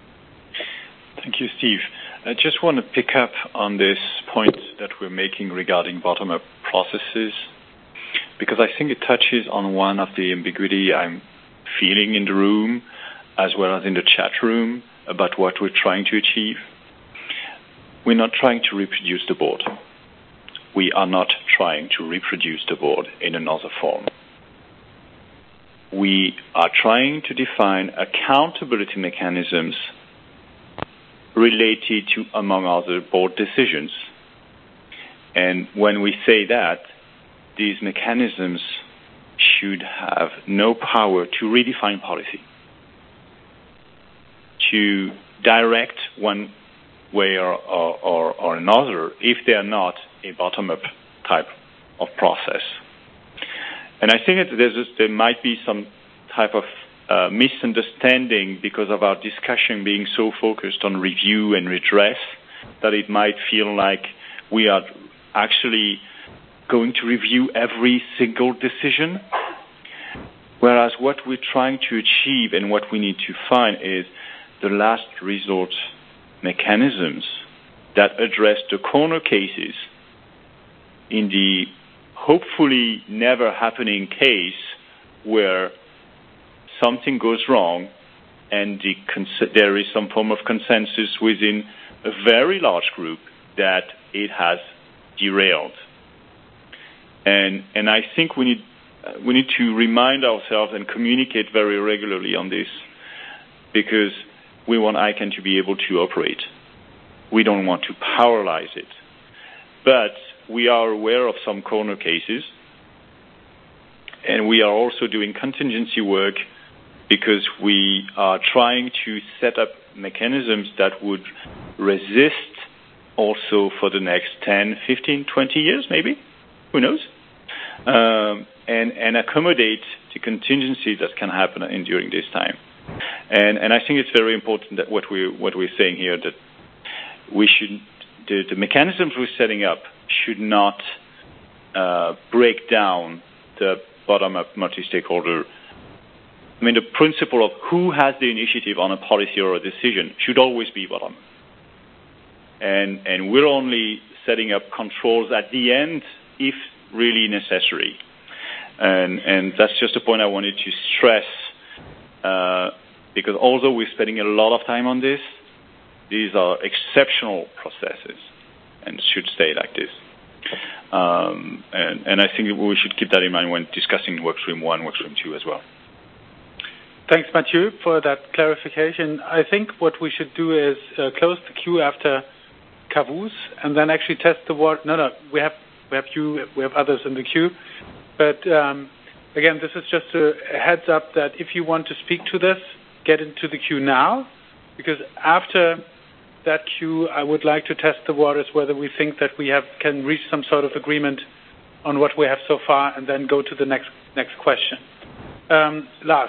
Thank you, Steve. I just want to pick up on this point that we're making regarding bottom-up processes, because I think it touches on one of the ambiguity I'm feeling in the room, as well as in the chat room, about what we're trying to achieve. We're not trying to reproduce the board. We are not trying to reproduce the board in another form. We are trying to define accountability mechanisms related to, among other, board decisions. And when we say that, these mechanisms should have no power to redefine policy, to direct one way or, or, or, or another if they are not a bottom-up type of process. And I think that there's a, there might be some type of uh, misunderstanding because of our discussion being so focused on review and redress that it might feel like we are actually going to review every single decision, whereas what we're trying to achieve and what we need to find is the last resort mechanisms that address the corner cases in the hopefully never happening case where something goes wrong and the cons- there is some form of consensus within a very large group that it has derailed. And and I think we need uh, we need to remind ourselves and communicate very regularly on this, because we want I CAN to be able to operate. We don't want to paralyze it. But we are aware of some corner cases, and we are also doing contingency work because we are trying to set up mechanisms that would resist also for the next ten, fifteen, twenty years, maybe. Who knows? Um, and, and accommodate the contingencies that can happen in, during this time. And, and I think it's very important that what we what we're saying here, that we should the, the mechanisms we're setting up should not uh, break down the bottom-up multi-stakeholder I mean, the principle of who has the initiative on a policy or a decision should always be bottom. And and we're only setting up controls at the end if really necessary. And and that's just a point I wanted to stress, uh, because although we're spending a lot of time on this, these are exceptional processes and should stay like this. Um, and, and I think we should keep that in mind when discussing Workstream one, Workstream two as well. Thanks, Mathieu, for that clarification. I think what we should do is uh, close the queue after Kavus and then actually test the water. No, no, we have we have you, we have others in the queue. But um, again, this is just a heads up that if you want to speak to this, get into the queue now, because after that queue, I would like to test the waters whether we think that we have can reach some sort of agreement on what we have so far, and then go to the next next question. Um, Lars.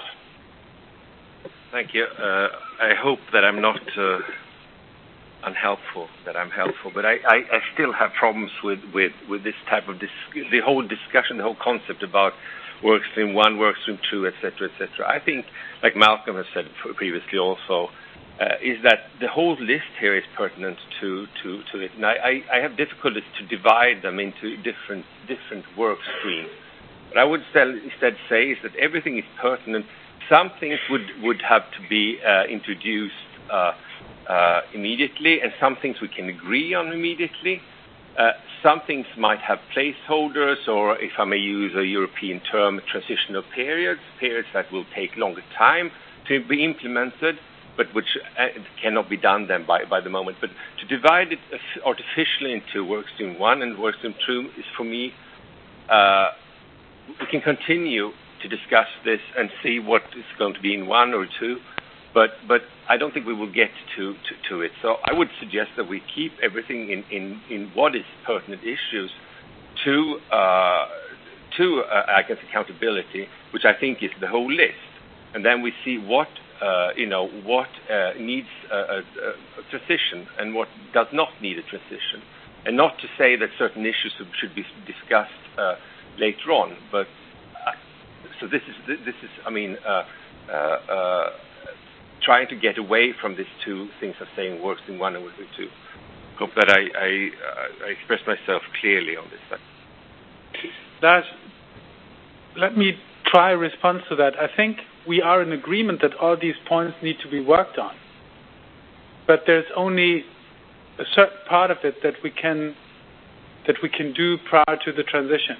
Thank you. Uh, I hope that I'm not uh, unhelpful, that I'm helpful, but I, I, I still have problems with, with, with this type of dis- the whole discussion, the whole concept about Workstream one, Workstream two, et cetera, et cetera. I think, like Malcolm has said previously also, uh, is that the whole list here is pertinent to, to, to it. And I, I, I have difficulties to divide them into different different work streams. What I would still, instead say is that everything is pertinent. Some things would, would have to be uh, introduced uh, uh, immediately, and some things we can agree on immediately. Uh, some things might have placeholders, or if I may use a European term, transitional periods, periods that will take longer time to be implemented, but which uh, cannot be done then by, by the moment. But to divide it artificially into Workstream one and Workstream two is, for me, uh, we can continue to discuss this and see what is going to be in one or two, but but I don't think we will get to, to, to it. So I would suggest that we keep everything in, in, in what is pertinent issues to uh, to uh, I guess accountability, which I think is the whole list, and then we see what uh, you know what uh, needs a, a, a transition and what does not need a transition, and not to say that certain issues should be discussed uh, later on, but. So this is this is I mean uh, uh, uh, trying to get away from these two things of saying works in one and works in two. Hope that I I, uh, I expressed myself clearly on this. Lars, let me try a response to that. I think we are in agreement that all these points need to be worked on, but there's only a certain part of it that we can that we can do prior to the transition.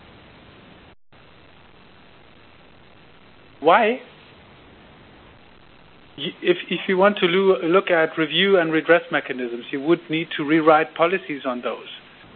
Why? If if you want to lo- look at review and redress mechanisms, you would need to rewrite policies on those.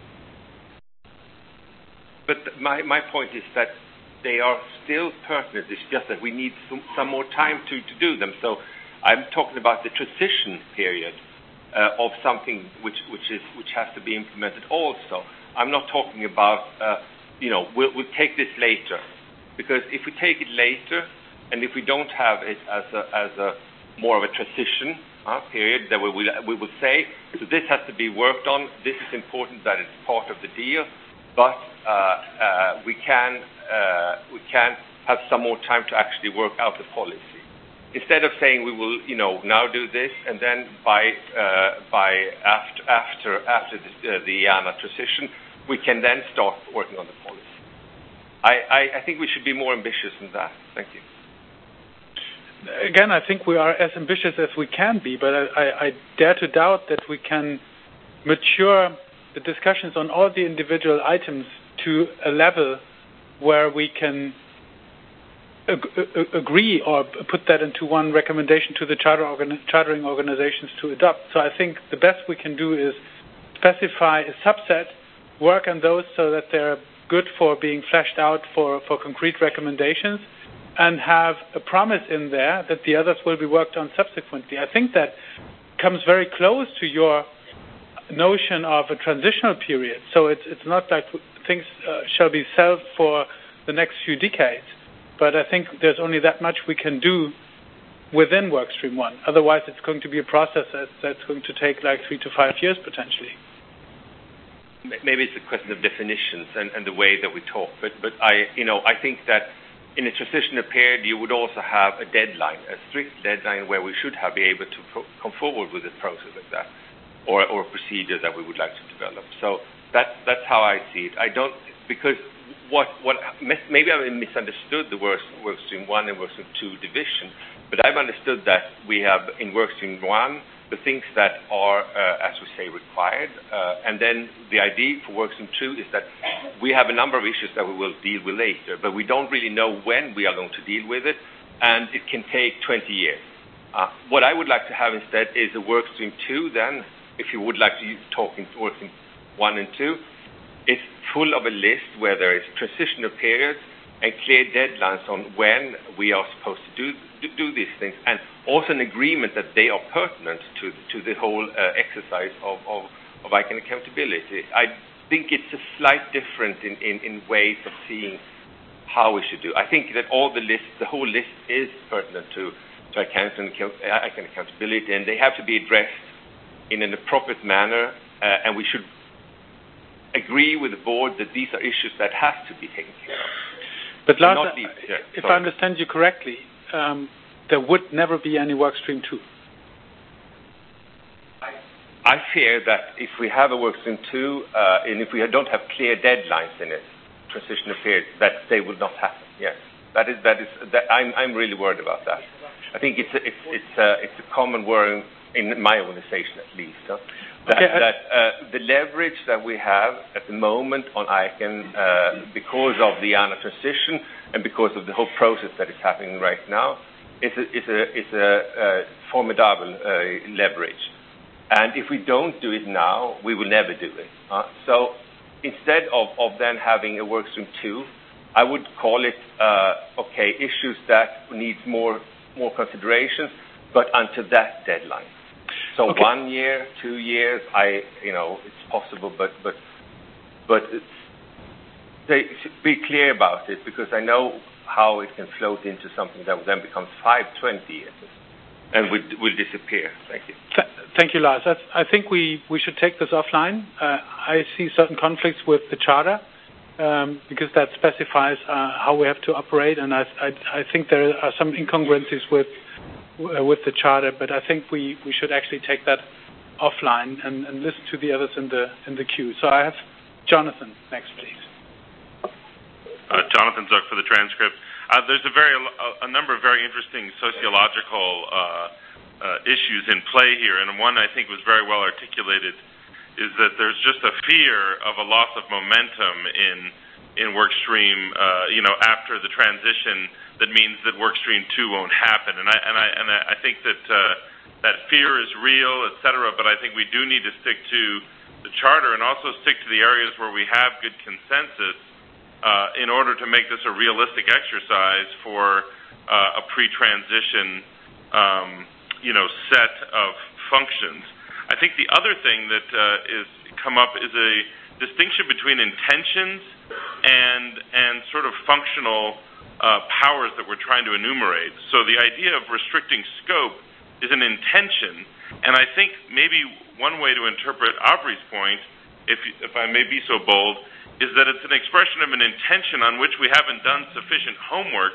But my, my point is that they are still pertinent. It's just that we need some, some more time to, to do them. So I'm talking about the transition period uh, of something which, which is which has to be implemented also. I'm not talking about, uh, you know, we'll, we'll take this later. Because if we take it later, and if we don't have it as a, as a more of a transition uh, period, then we will, we will say, so this has to be worked on, this is important that it's part of the deal, but uh, uh, we can uh, we can have some more time to actually work out the policy. Instead of saying we will, you know, now do this, and then by uh, by after after after the, uh, the I A N A transition, we can then start working on the policy. I, I, I think we should be more ambitious than that. Thank you. Again, I think we are as ambitious as we can be, but I, I, I dare to doubt that we can mature the discussions on all the individual items to a level where we can ag- ag- agree or put that into one recommendation to the charter organ- chartering organizations to adopt. So I think the best we can do is specify a subset, work on those so that they're good for being fleshed out for, for concrete recommendations, and have a promise in there that the others will be worked on subsequently. I think that comes very close to your notion of a transitional period. So it's it's not like things uh, shall be solved for the next few decades, but I think there's only that much we can do within Workstream one. Otherwise, it's going to be a process that, that's going to take like three to five years potentially. Maybe it's a question of definitions and, and the way that we talk, but but I you know I think that in a transitional period, you would also have a deadline, a strict deadline where we should have be able to pro- come forward with a process like that, or, or a procedure that we would like to develop. So that's that's how I see it. I don't because what what maybe I misunderstood the work, work stream one and work stream two division, but I've understood that we have in work stream one the things that are, uh, as we say, required. Uh, and then the idea for work stream two is that we have a number of issues that we will deal with later, but we don't really know when we are going to deal with it, and it can take twenty years. Uh, what I would like to have instead is a work stream two then, if you would like to talk in work stream one and two, it's full of a list where there is transitional periods and clear deadlines on when we are supposed to do do, do these things, and also an agreement that they are pertinent to to the whole uh, exercise of, of, of I C A N accountability. I think it's a slight difference in, in, in ways of seeing how we should do. I think that all the list, the whole list is pertinent to, to I C A N accountability, and they have to be addressed in an appropriate manner, uh, and we should agree with the board that these are issues that have to be taken care of. But Lars, leave, yeah, if sorry. I understand you correctly, um, there would never be any work stream two. I fear that if we have a work stream two, uh, and if we don't have clear deadlines in it, transitional period, that they will not happen. Yes, that is that is that I'm I'm really worried about that. I think it's a, it's it's a, it's a common worry in my organization at least. Huh? That, Okay, I- that uh, the leverage that we have at the moment on I C A N uh, because of the A N A transition and because of the whole process that is happening right now is a, is a, is a uh, formidable uh, leverage. And if we don't do it now, we will never do it. Uh, so instead of, of then having a work stream two, I would call it, uh, okay, issues that need more more considerations, but until that deadline. So Okay. one year, two years, I, you know, it's possible, but but but it's, they be clear about it, because I know how it can float into something that then becomes five, twenty years, and will will disappear. Thank you. Th- thank you, Lars. That's, I think we, we should take this offline. Uh, I see certain conflicts with the charter um, because that specifies uh, how we have to operate, and I, I I think there are some incongruencies with. Uh, with the charter, but I think we, we should actually take that offline and, and listen to the others in the in the queue. So I have Jonathan next, please. Uh, Jonathan Zook for the transcript. Uh, there's a very a, a number of very interesting sociological uh, uh, issues in play here, and one I think was very well articulated is that there's just a fear of a loss of momentum in in workstream, uh, you know, after the transition. That means that workstream two won't happen, and I and I and I think that uh, that fear is real, et cetera. But I think we do need to stick to the charter and also stick to the areas where we have good consensus uh, in order to make this a realistic exercise for uh, a pre-transition, um, you know, set of functions. I think the other thing that uh, is come up is a distinction between intentions and and sort of functional. Uh, powers that we're trying to enumerate. So the idea of restricting scope is an intention, and I think maybe one way to interpret Aubrey's point, if if I may be so bold, is that it's an expression of an intention on which we haven't done sufficient homework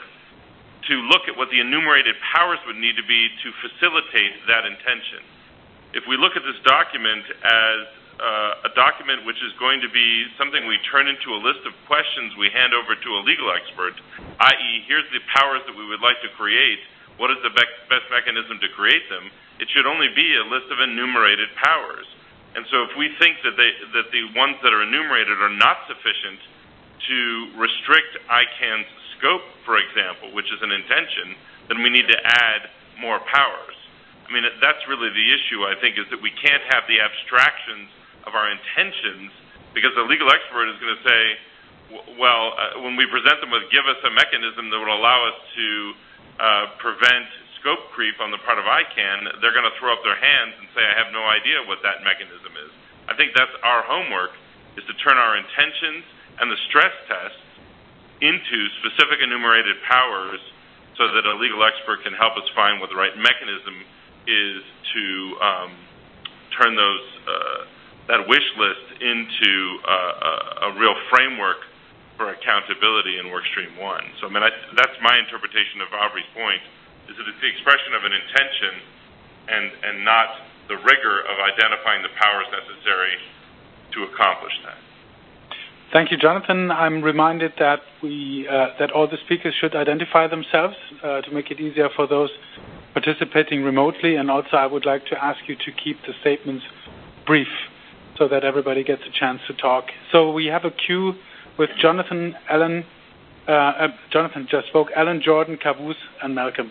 to look at what the enumerated powers would need to be to facilitate that intention. If we look at this document as Uh, a document which is going to be something we turn into a list of questions we hand over to a legal expert, that is, here's the powers that we would like to create, what is the be- best mechanism to create them, it should only be a list of enumerated powers. And so if we think that, they, that the ones that are enumerated are not sufficient to restrict I C A N's scope, for example, which is an intention, then we need to add more powers. I mean, that's really the issue, I think, is that we can't have the abstractions of our intentions, because the legal expert is going to say, well, uh, when we present them with, give us a mechanism that would allow us to uh, prevent scope creep on the part of I C A N, they're going to throw up their hands and say, I have no idea what that mechanism is. I think that's our homework, is to turn our intentions and the stress tests into specific enumerated powers so that a legal expert can help us find what the right mechanism is to um, turn those uh, that wish list into uh, a, a real framework for accountability in workstream one. So, I mean, I, that's my interpretation of Aubrey's point, is that it's the expression of an intention and, and not the rigor of identifying the powers necessary to accomplish that. Thank you, Jonathan. I'm reminded that we uh, that all the speakers should identify themselves uh, to make it easier for those participating remotely, and also I would like to ask you to keep the statements brief so that everybody gets a chance to talk. So we have a queue with Jonathan, Alan, uh, uh, Jonathan just spoke, Alan, Jordan, Kavus, and Malcolm.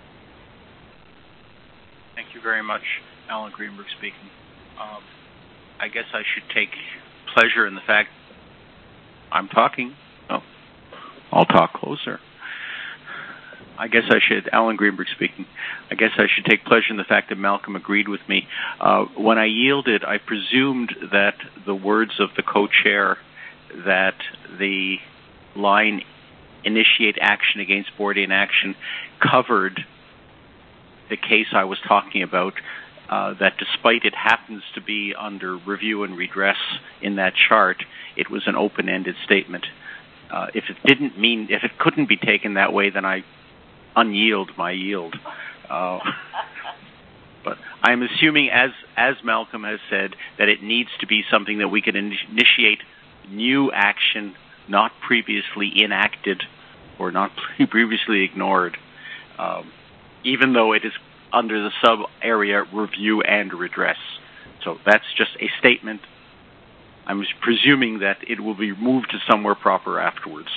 Thank you very much. Alan Greenberg speaking. Um, I guess I should take pleasure in the fact I'm talking. Oh, I'll talk closer. I guess I should, Alan Greenberg speaking, I guess I should take pleasure in the fact that Malcolm agreed with me. Uh, when I yielded, I presumed that the words of the co-chair that the line initiate action against board inaction covered the case I was talking about, uh, that despite it happens to be under review and redress in that chart, it was an open-ended statement. Uh, if it didn't mean, if it couldn't be taken that way, then I unyield my yield. Uh, but I'm assuming, as as Malcolm has said, that it needs to be something that we can in- initiate new action, not previously enacted or not previously ignored, um, even though it is under the sub-area review and redress. So that's just a statement. I'm presuming that it will be moved to somewhere proper afterwards.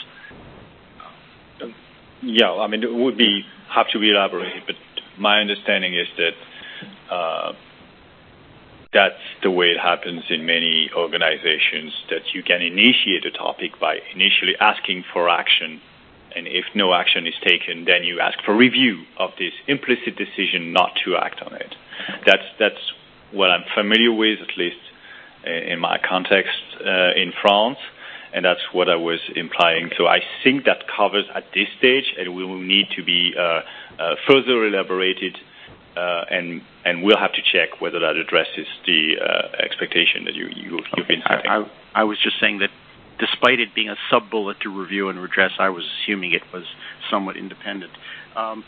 Yeah, I mean, it would be have to be elaborated, but my understanding is that uh, that's the way it happens in many organizations, that you can initiate a topic by initially asking for action, and if no action is taken, then you ask for review of this implicit decision not to act on it. That's that's what I'm familiar with, at least in my context uh, in France. And that's what I was implying. So I think that covers at this stage, and we will need to be uh, uh, further elaborated, uh, and and we'll have to check whether that addresses the uh, expectation that you, you you've been setting. I, I, I was just saying that, despite it being a sub bullet to review and redress, I was assuming it was somewhat independent. Um,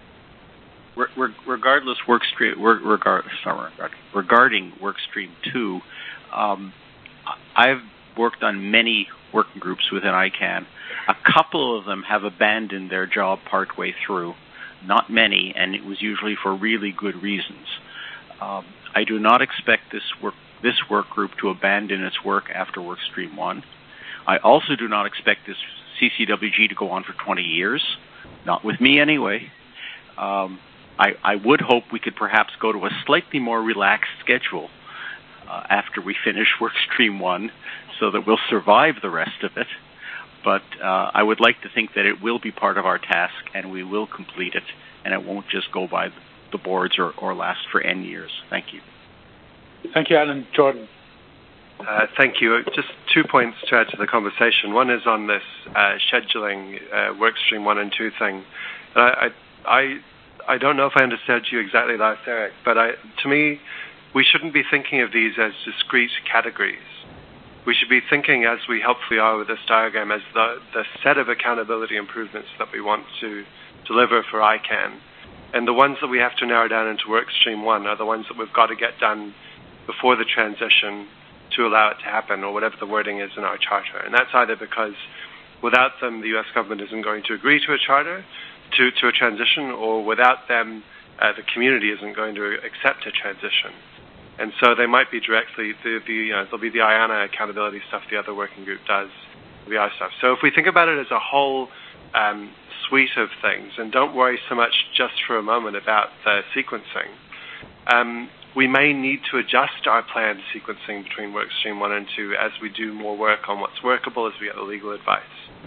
re- re- regardless, work stream, re- regard, sorry, regarding workstream two, um, I've worked on many working groups within I CAN. A couple of them have abandoned their job partway through. Not many, and it was usually for really good reasons. Um, I do not expect this work this work group to abandon its work after workstream one. I also do not expect this C C W G to go on for twenty years. Not with me anyway. Um, I, I would hope we could perhaps go to a slightly more relaxed schedule uh, after we finish workstream one, so that we'll survive the rest of it. But uh, I would like to think that it will be part of our task, and we will complete it, and it won't just go by the boards or, or last for N years. Thank you. Thank you, Alan. Jordan. Uh, thank you. Just two points to add to the conversation. One is on this uh, scheduling uh, workstream one and two thing. And I, I, I don't know if I understood you exactly last, Eric, but I, to me, we shouldn't be thinking of these as discrete categories. We should be thinking, as we hopefully are with this diagram, as the, the set of accountability improvements that we want to deliver for I CAN. And the ones that we have to narrow down into workstream one are the ones that we've got to get done before the transition to allow it to happen, or whatever the wording is in our charter. And that's either because without them, the U S government isn't going to agree to a charter, to, to a transition, or without them, uh, the community isn't going to accept a transition. And so they might be directly, the, the, you know, there'll be the I A N A accountability stuff the other working group does, the I stuff. So if we think about it as a whole um, suite of things, and don't worry so much just for a moment about the sequencing, um, we may need to adjust our planned sequencing between workstream one and two as we do more work on what's workable, as we get the legal advice.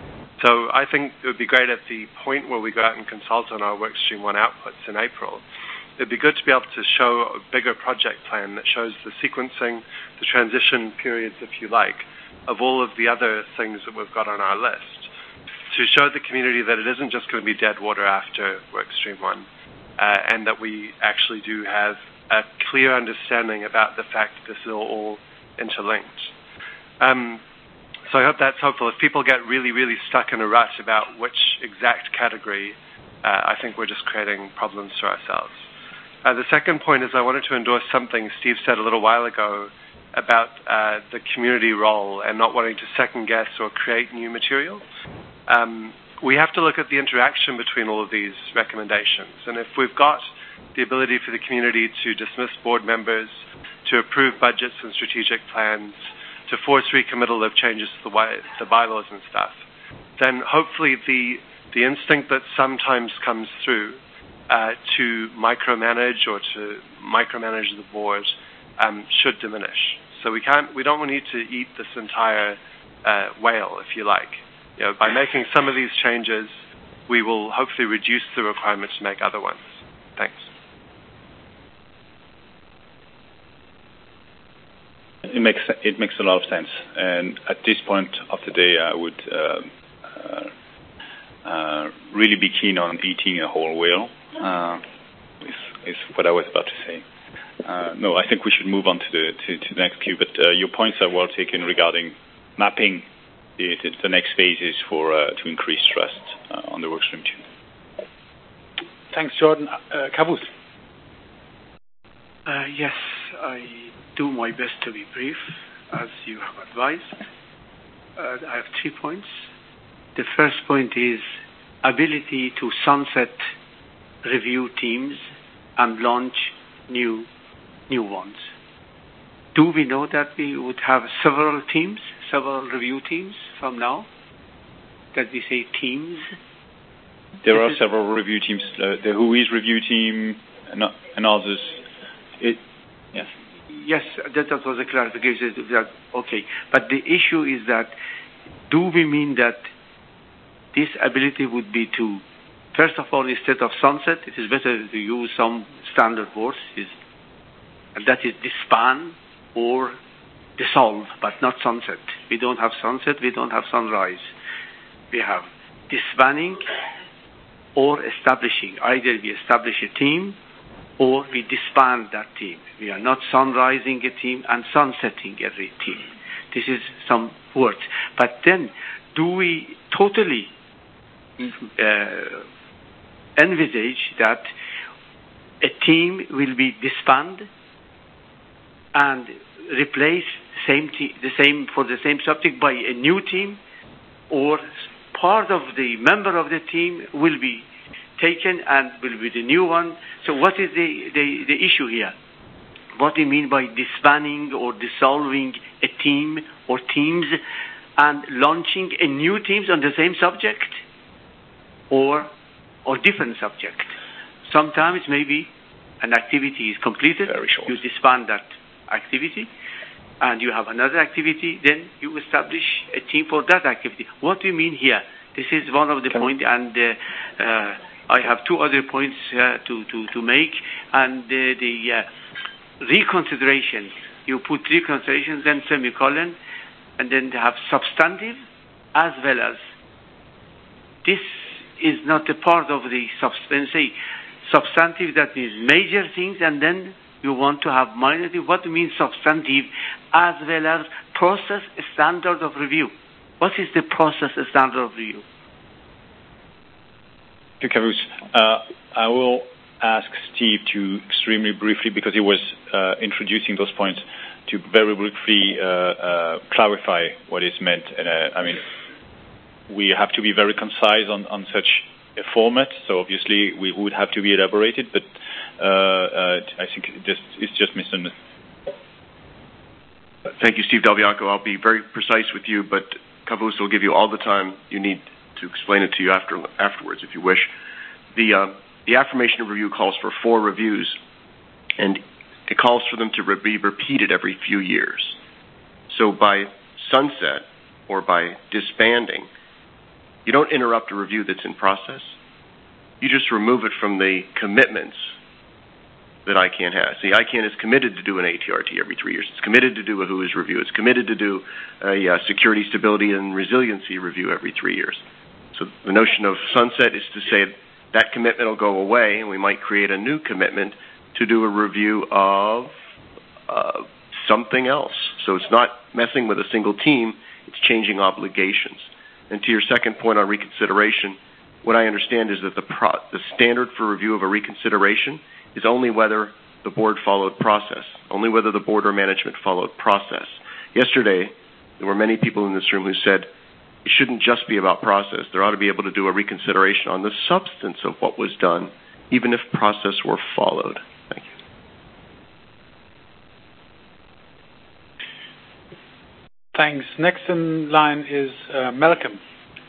So I think it would be great at the point where we go out and consult on our workstream one outputs in April. It'd be good to be able to show a bigger project plan that shows the sequencing, the transition periods, if you like, of all of the other things that we've got on our list, to show the community that it isn't just going to be dead water after workstream one, uh, and that we actually do have a clear understanding about the fact that this is all interlinked. Um, so I hope that's helpful. If people get really, really stuck in a rut about which exact category, uh, I think we're just creating problems for ourselves. Uh, the second point is I wanted to endorse something Steve said a little while ago about uh, the community role and not wanting to second-guess or create new material. Um, we have to look at the interaction between all of these recommendations. And if we've got the ability for the community to dismiss board members, to approve budgets and strategic plans, to force recommittal of changes to the, wy- the bylaws and stuff, then hopefully the, the instinct that sometimes comes through uh, to micromanage or to micromanage the board um, should diminish. So we can't, we don't need to eat this entire uh, whale, if you like. You know, by making some of these changes, we will hopefully reduce the requirement to make other ones. Thanks. It makes it makes a lot of sense, and at this point of the day, I would uh, uh, uh, really be keen on eating a whole whale. Uh, is, is what I was about to say. Uh, no, I think we should move on to the to, to the next queue. But uh, your points are well taken regarding mapping the, the, the next phases for uh, to increase trust uh, on the workstream too. Thanks, Jordan. Uh, Kavus. Uh, yes, I do my best to be brief, as you have advised. Uh, I have three points. The first point is ability to sunset review teams and launch new new ones. Do we know that we would have several teams, several review teams from now? That we say teams? There are several review teams. Uh, the W H O is review team and, and others. It, yes. Yes, that, that was a clarification. That, okay, but the issue is that do we mean that this ability would be to, first of all, instead of sunset, it is better to use some standard words, is, and that is disband or dissolve, but not sunset. We don't have sunset, we don't have sunrise. We have disbanding or establishing. Either we establish a team or we disband that team. We are not sunrising a team and sunsetting every team. This is some words. But then, do we totally uh, envisage that a team will be disbanded and replace the same te- the same for the same subject by a new team, or part of the member of the team will be taken and will be the new one? So what is the, the, the issue here? What do you mean by disbanding or dissolving a team or teams and launching a new teams on the same subject or or different subject? Sometimes maybe an activity is completed, very short. You disband that activity and you have another activity, then you establish a team for that activity. What do you mean here? This is one of the points, and uh, uh, I have two other points uh, to, to, to make. And uh, the uh, reconsideration, you put reconsideration, then semicolon, and then have substantive as well as. This is not a part of the substance. Substantive, that means major things, and then you want to have minor things. What do you mean substantive as well as process standard of review? What is the process standard of review? Thank you, Kavus. Uh, I will ask Steve to extremely briefly, because he was uh, introducing those points, to very briefly uh, uh, clarify what is meant. And uh, I mean, we have to be very concise on, on such a format, so obviously we would have to be elaborated, but uh, uh, I think it just, it's just misunderstood. Thank you, Steve Del Bianco. I'll be very precise with you, but Kavus will give you all the time you need to explain it to you after afterwards, if you wish. The uh, the affirmation of review calls for four reviews, and it calls for them to re- be repeated every few years. So by sunset or by disbanding, you don't interrupt a review that's in process. You just remove it from the commitments that I C A N has. See, I C A N is committed to do an A T R T every three years. It's committed to do a W H O is review. It's committed to do a uh, security, stability, and resiliency review every three years. So the notion of sunset is to say that commitment will go away, and we might create a new commitment to do a review of uh, something else. So it's not messing with a single team, it's changing obligations. And to your second point on reconsideration, what I understand is that the, pro- the standard for review of a reconsideration is only whether the board followed process, only whether the board or management followed process. Yesterday, there were many people in this room who said it shouldn't just be about process. There ought to be able to do a reconsideration on the substance of what was done, even if process were followed. Thank you. Thanks. Next in line is uh, Malcolm.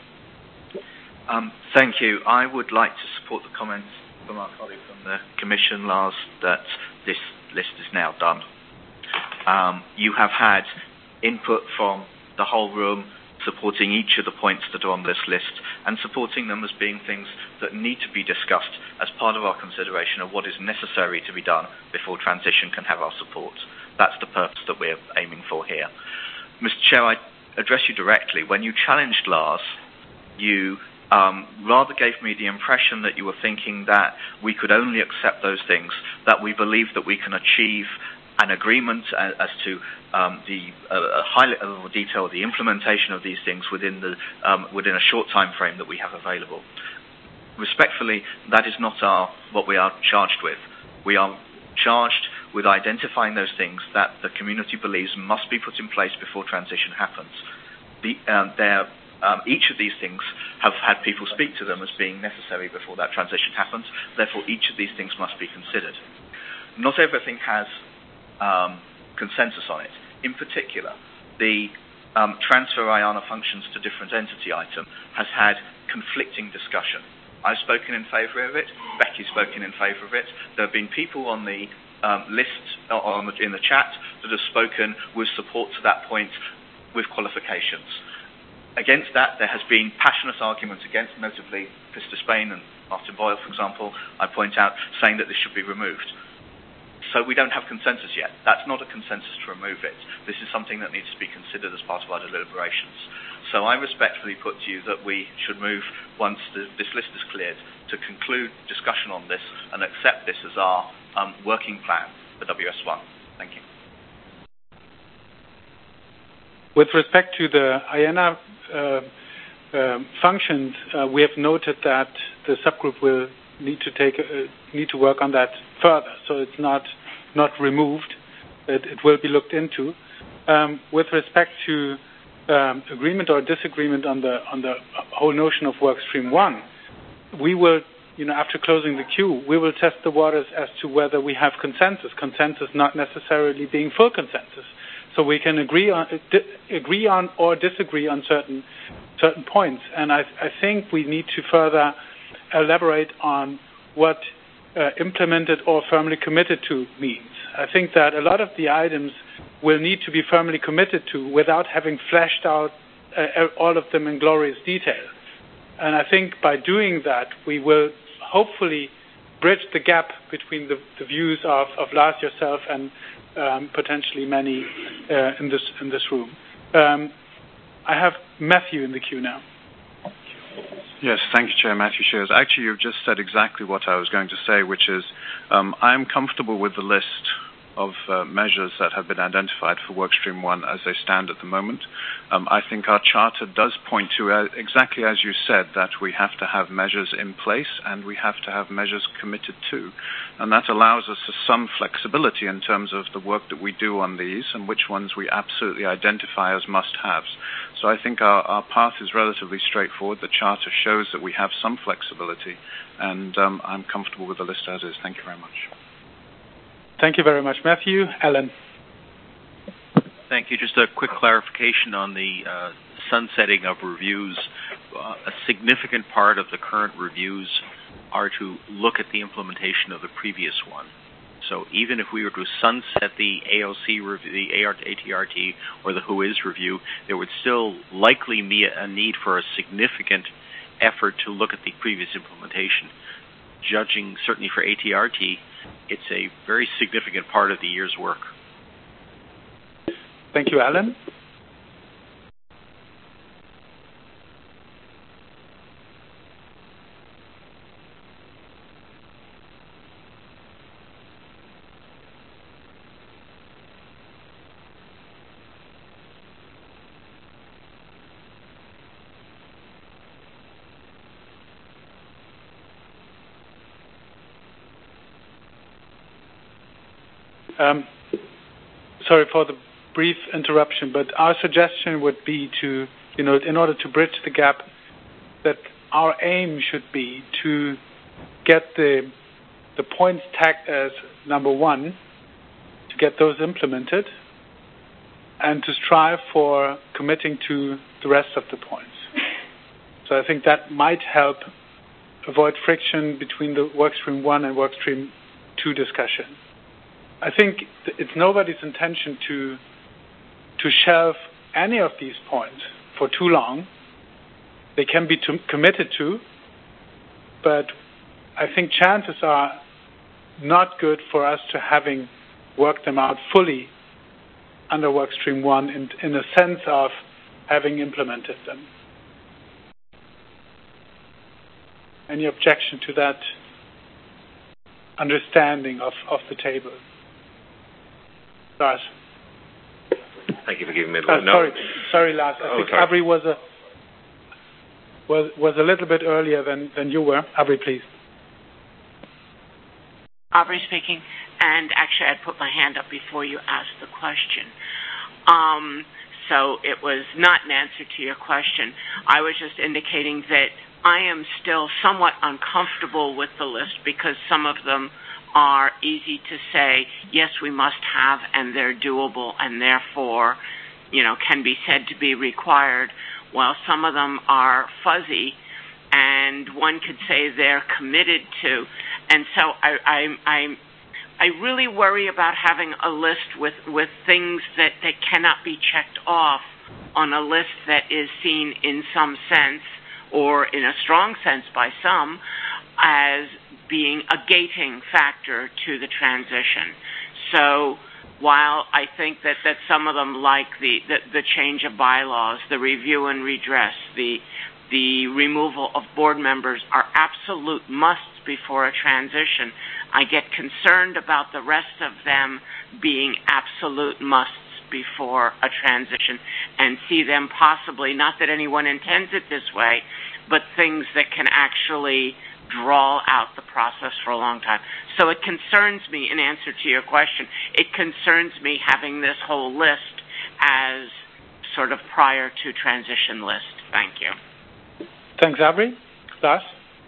Um, thank you. I would like to support the comments from our colleague from the Commission, Lars, that this list is now done. Um, you have had input from the whole room supporting each of the points that are on this list and supporting them as being things that need to be discussed as part of our consideration of what is necessary to be done before transition can have our support. That's the purpose that we're aiming for here. Mister Chair, I address you directly. When you challenged Lars, you um, rather gave me the impression that you were thinking that we could only accept those things that we believe that we can achieve an agreement as, as to um, the uh, high level of detail of the implementation of these things within the um, within a short time frame that we have available. Respectfully, that is not our what we are charged with. We are charged with identifying those things that the community believes must be put in place before transition happens. The, um, um, each of these things have had people speak to them as being necessary before that transition happens. Therefore, each of these things must be considered. Not everything has um, consensus on it. In particular, the um, transfer I A N A functions to different entity item has had conflicting discussion. I've spoken in favour of it. Becky's spoken in favour of it. There have been people on the um, list on the, in the chat that have spoken with support to that point with qualifications. Against that, there has been passionate arguments against, notably Mister Spain and Martin Boyle, for example, I point out, saying that this should be removed. So we don't have consensus yet. That's not a consensus to remove it. This is something that needs to be considered as part of our deliberations. So I respectfully put to you that we should move, once the, this list is cleared, to conclude discussion on this and accept this as our um, working plan for W S one. Thank you. With respect to the I A N A uh, uh, functions, uh, we have noted that the subgroup will need to take uh, need to work on that further. So it's not not removed. It, it will be looked into. Um, with respect to um, agreement or disagreement on the on the whole notion of work stream one, we will, you know, after closing the queue, we will test the waters as to whether we have consensus. Consensus not necessarily being full consensus. So we can agree on di- agree on or disagree on certain certain points. And I, I think we need to further elaborate on what uh, implemented or firmly committed to means. I think that a lot of the items will need to be firmly committed to without having fleshed out uh, all of them in glorious detail. And I think by doing that, we will hopefully bridge the gap between the, the views of, of Lars, yourself, and um, potentially many uh, in this in this room. Um, I have Matthew in the queue now. Yes, thank you, Chair. Matthew Shears. Actually, you've just said exactly what I was going to say, which is um, I'm comfortable with the list of uh, measures that have been identified for Workstream one as they stand at the moment. Um, I think our charter does point to, uh, exactly as you said, that we have to have measures in place and we have to have measures committed to. And that allows us some flexibility in terms of the work that we do on these and which ones we absolutely identify as must-haves. So I think our, our path is relatively straightforward. The charter shows that we have some flexibility, and um, I'm comfortable with the list as is. Thank you very much. Thank you very much, Matthew. Alan. Thank you. Just a quick clarification on the uh, sunsetting of reviews. Uh, a significant part of the current reviews are to look at the implementation of the previous one. So even if we were to sunset the A O C review, the A T R T, or the Who Is review, there would still likely be a need for a significant effort to look at the previous implementation. Judging certainly for A T R T, it's a very significant part of the year's work. Thank you, Alan. Um, sorry for the brief interruption, but our suggestion would be to, you know, in order to bridge the gap, that our aim should be to get the the points tagged as number one, to get those implemented, and to strive for committing to the rest of the points. So I think that might help avoid friction between the workstream one and workstream two discussion. I think it's nobody's intention to to shelve any of these points for too long. They can be to, committed to, but I think chances are not good for us to having worked them out fully under workstream one in, in a sense of having implemented them. Any objection to that understanding of, of the table? Lars. Thank you for giving me Uh, the no. sorry, sorry, Lars. I Oh, think sorry. Avri was a was was a little bit earlier than, than you were. Avri, please. Aubrey speaking, and actually I put my hand up before you asked the question. Um, so it was not an answer to your question. I was just indicating that I am still somewhat uncomfortable with the list because some of them are easy to say, yes, we must have, and they're doable, and therefore, you know, can be said to be required, while some of them are fuzzy, and one could say they're committed to. And so I, I, I, I really worry about having a list with, with things that, that cannot be checked off on a list that is seen in some sense, or in a strong sense by some, as being a gating factor to the transition. So while I think that, that some of them, like the, the, the change of bylaws, the review and redress, the the removal of board members are absolute musts before a transition, I get concerned about the rest of them being absolute musts before a transition and see them possibly, not that anyone intends it this way, but things that can actually draw out the process for a long time. So it concerns me, in answer to your question, it concerns me having this whole list as sort of prior to transition list. Thank you. Thanks, Avri. Lars?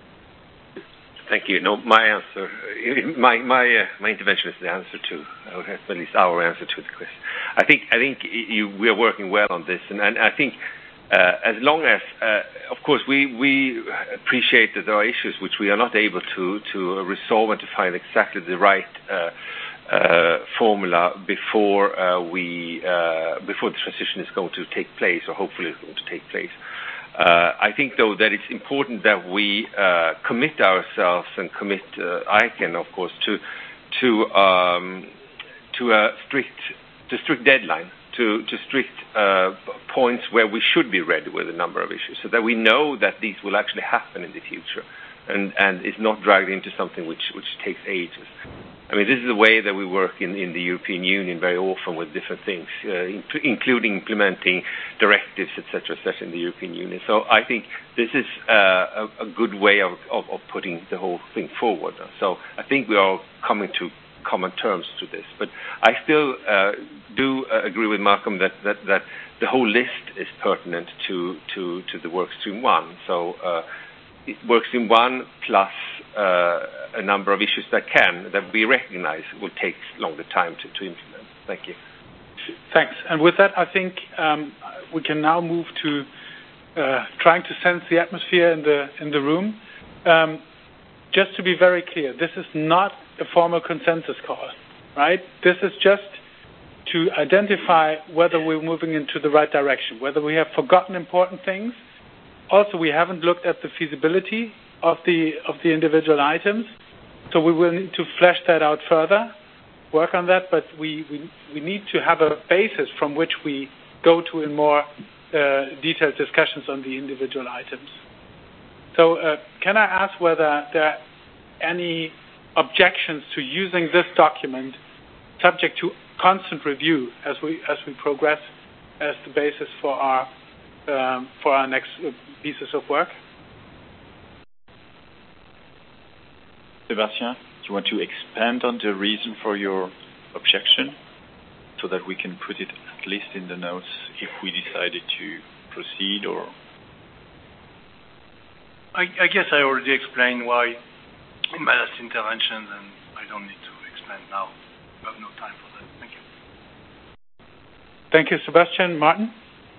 Thank you. No, my answer, my my uh, my intervention is the answer to, or at least our answer to the question. I think I think you, we are working well on this, and, and I think uh, as long as, uh, of course, we we appreciate that there are issues which we are not able to to resolve and to find exactly the right uh, uh, formula before uh, we uh, before the transition is going to take place, or hopefully is going to take place. Uh, I think, though, that it's important that we uh, commit ourselves and commit uh, I C A N, of course, to to um, to a strict to strict deadline, to to strict uh, points where we should be ready with a number of issues, so that we know that these will actually happen in the future, and and is not dragged into something which which takes ages. I mean, this is the way that we work in, in the European Union very often with different things, uh, in, including implementing directives, et cetera, et cetera, in the European Union. So I think this is uh, a, a good way of, of, of putting the whole thing forward. So I think we are coming to common terms to this. But I still uh, do uh, agree with Malcolm that, that, that the whole list is pertinent to, to, to the workstream one. So uh, workstream one plus uh, a number of issues that can, that we recognize will take longer time to, to implement. Thank you. Thanks. And with that, I think um, we can now move to uh, trying to sense the atmosphere in the in the room. Um, just to be very clear, this is not a formal consensus call, right? This is just to identify whether we're moving into the right direction, whether we have forgotten important things. Also, we haven't looked at the feasibility of the of the individual items, so we will need to flesh that out further, work on that, but we, we, we need to have a basis from which we go to in more uh, detailed discussions on the individual items. So uh, can I ask whether there are any objections to using this document, subject to constant review as we as we progress, as the basis for our um, for our next pieces of work? Sebastian, do you want to expand on the reason for your objection, so that we can put it at least in the notes if we decided to proceed or... I, I guess I already explained why in my last intervention, and I don't need to explain now. I have no time for that. Thank you. Thank you, Sebastian. Martin?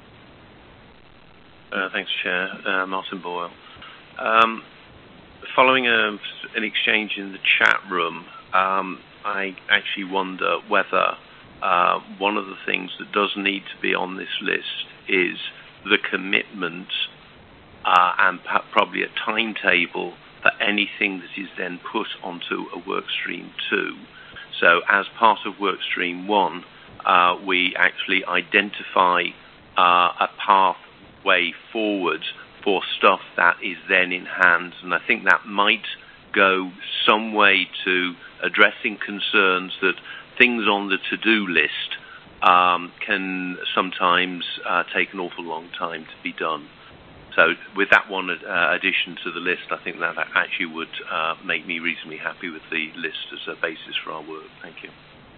Uh, thanks, Chair. Uh, Martin Boyle. Um, following a, an exchange in the chat room, um, I actually wonder whether uh, one of the things that does need to be on this list is the commitment uh, and probably a timetable for anything that is then put onto a work stream two. So as part of work stream one, uh, we actually identify uh, a pathway forward for stuff that is then in hand. And I think that might go some way to addressing concerns that things on the to-do list um, can sometimes uh, take an awful long time to be done. So with that one uh, addition to the list, I think that actually would uh, make me reasonably happy with the list as a basis for our work. Thank you.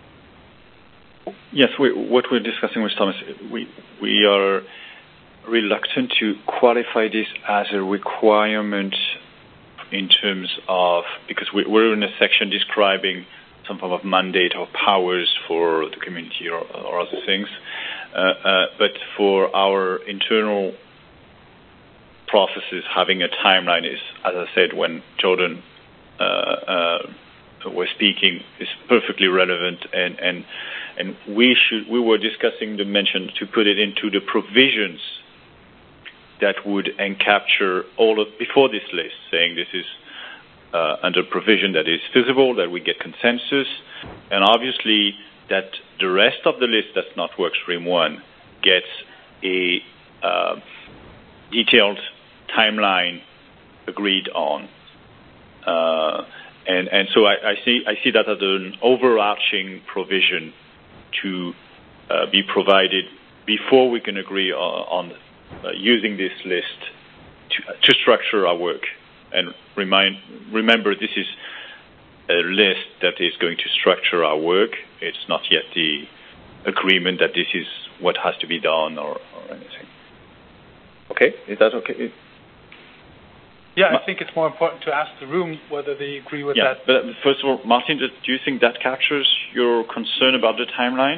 Yes, we, what we're discussing with Thomas, we we are reluctant to qualify this as a requirement in terms of, because we, we're in a section describing some form of mandate or powers for the community or, or other things. Uh, uh, but for our internal processes, having a timeline is, as I said, when Jordan uh, uh, was speaking, is perfectly relevant, and and and we should we were discussing the mention to put it into the provisions that would encapture all of before this list, saying this is uh, under provision that is feasible, that we get consensus, and obviously that the rest of the list that's not workstream one gets a uh, detailed timeline agreed on, uh, and and so I, I see I see that as an overarching provision to uh, be provided before we can agree on, on uh, using this list to, to structure our work. And remind remember this is a list that is going to structure our work. It's not yet the agreement that this is what has to be done or, or anything. Okay, is that okay? Yeah, I think it's more important to ask the room whether they agree with yeah, that. But first of all, Martin, do you think that captures your concern about the timeline?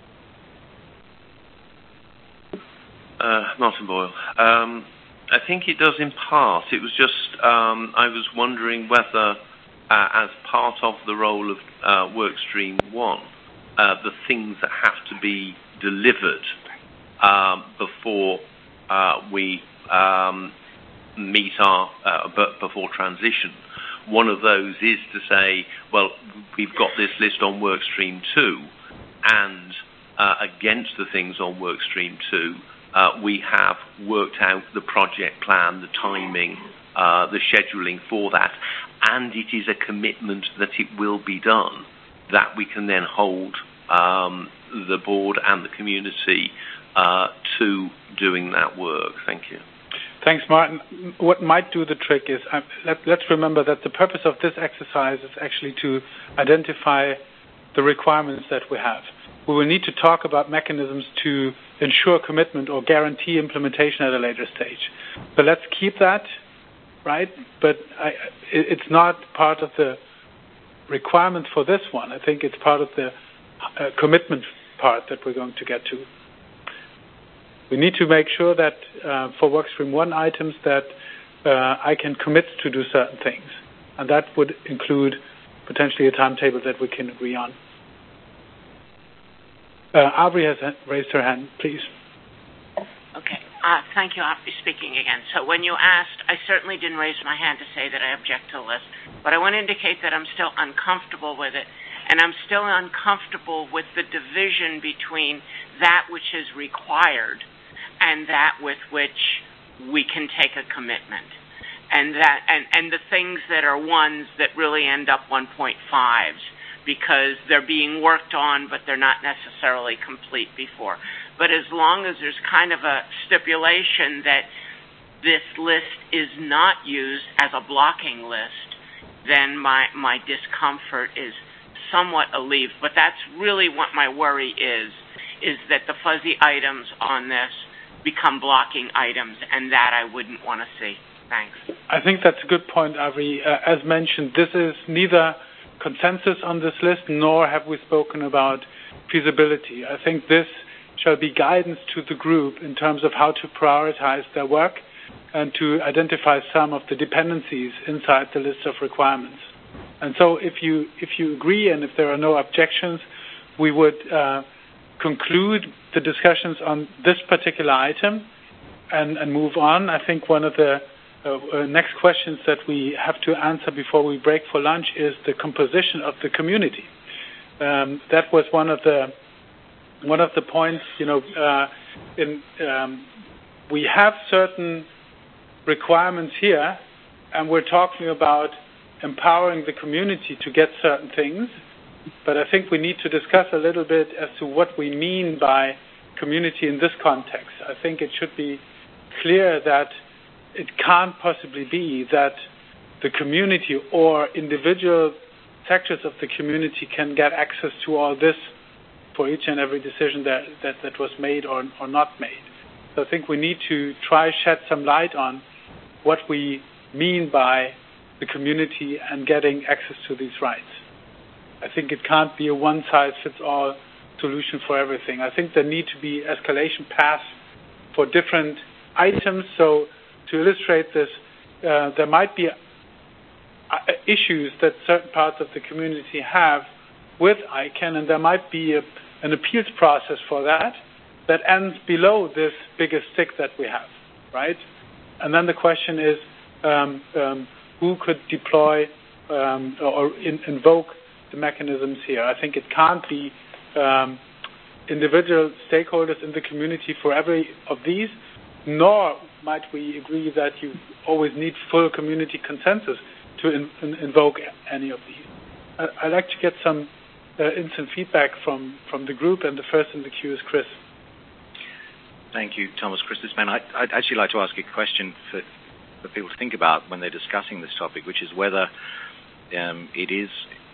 Uh, Martin Boyle. Um, I think it does in part. It was just, um, I was wondering whether, uh, as part of the role of uh, Workstream one, uh, the things that have to be delivered um, before uh, we um, meet our, uh, but before transition, one of those is to say, well, we've got this list on Workstream two, and uh, against the things on Workstream two, Uh, we have worked out the project plan, the timing, uh, the scheduling for that, and it is a commitment that it will be done, that we can then hold um, the board and the community uh, to doing that work. Thank you. Thanks, Martin. What might do the trick is, uh, let, let's remember that the purpose of this exercise is actually to identify the requirements that we have. We will need to talk about mechanisms to ensure commitment or guarantee implementation at a later stage. So let's keep that, right? But I, it's not part of the requirement for this one. I think it's part of the uh, commitment part that we're going to get to. We need to make sure that uh, for Workstream one items that uh, I can commit to do certain things. And that would include potentially a timetable that we can agree on. Uh, Aubrey has raised her hand, please. Okay. Uh, thank you, Aubrey speaking again. So when you asked, I certainly didn't raise my hand to say that I object to the list, but I want to indicate that I'm still uncomfortable with it, and I'm still uncomfortable with the division between that which is required and that with which we can take a commitment. And that and, and the things that are ones that really end up one point fives. Because they're being worked on, but they're not necessarily complete before. But as long as there's kind of a stipulation that this list is not used as a blocking list, then my, my discomfort is somewhat relieved, but that's really what my worry is, is that the fuzzy items on this become blocking items, and that I wouldn't want to see. Thanks. I think that's a good point, Avi. Uh, as mentioned, this is neither consensus on this list, nor have we spoken about feasibility. I think this shall be guidance to the group in terms of how to prioritize their work and to identify some of the dependencies inside the list of requirements. And so if you if you agree and if there are no objections, we would uh, conclude the discussions on this particular item and, and move on. I think one of the uh, uh, next questions that we have to answer before we break for lunch is the composition of the community. Um, that was one of the one of the points. You know, uh, in um, we have certain requirements here, and we're talking about empowering the community to get certain things. But I think we need to discuss a little bit as to what we mean by community in this context. I think it should be clear that it can't possibly be that the community or individual sectors of the community can get access to all this for each and every decision that, that, that was made or, or not made. So I think we need to try shed some light on what we mean by the community and getting access to these rights. I think it can't be a one-size-fits-all solution for everything. I think there need to be escalation paths for different items. So to illustrate this, uh, there might be uh, issues that certain parts of the community have with I CANN, and there might be a, an appeals process for that that ends below this biggest stick that we have, right? And then the question is, um, um, who could deploy um, or in, invoke the mechanisms here? I think it can't be um, individual stakeholders in the community for every of these, nor might we agree that you always need full community consensus to in, in, invoke any of these. I, I'd like to get some uh, instant feedback from, from the group, and the first in the queue is Chris. Thank you, Thomas. Chris Disman. I, I'd actually like to ask a question for, for people to think about when they're discussing this topic, which is whether um, it is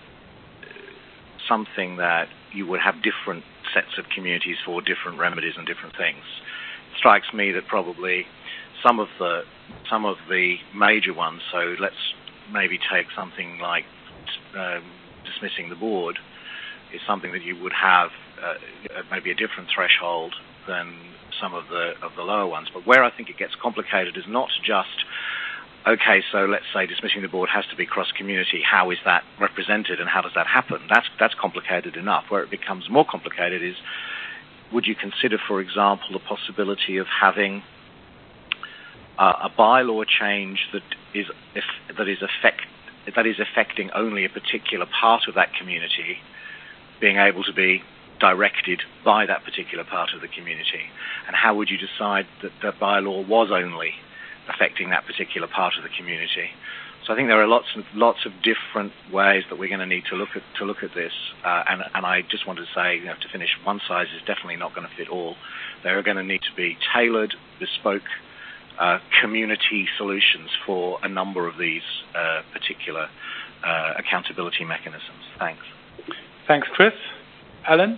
something that you would have different sets of communities for different remedies and different things. It strikes me that probably some of the some of the major ones, so let's maybe take something like uh, dismissing the board, is something that you would have uh, maybe a different threshold than some of the of the lower ones. But where I think it gets complicated is not just, okay, so let's say dismissing the board has to be cross-community. How is that represented and how does that happen? That's that's complicated enough. Where it becomes more complicated is, would you consider, for example, the possibility of having uh, a bylaw change that is if, that is affect that is affecting only a particular part of that community being able to be directed by that particular part of the community? And how would you decide that the bylaw was only affecting that particular part of the community? So I think there are lots of lots of different ways that we're going to need to look at to look at this. Uh, and and I just wanted to say, you know, to finish, one size is definitely not going to fit all. There are going to need to be tailored, bespoke uh, community solutions for a number of these uh, particular uh, accountability mechanisms. Thanks. Thanks, Chris. Alan?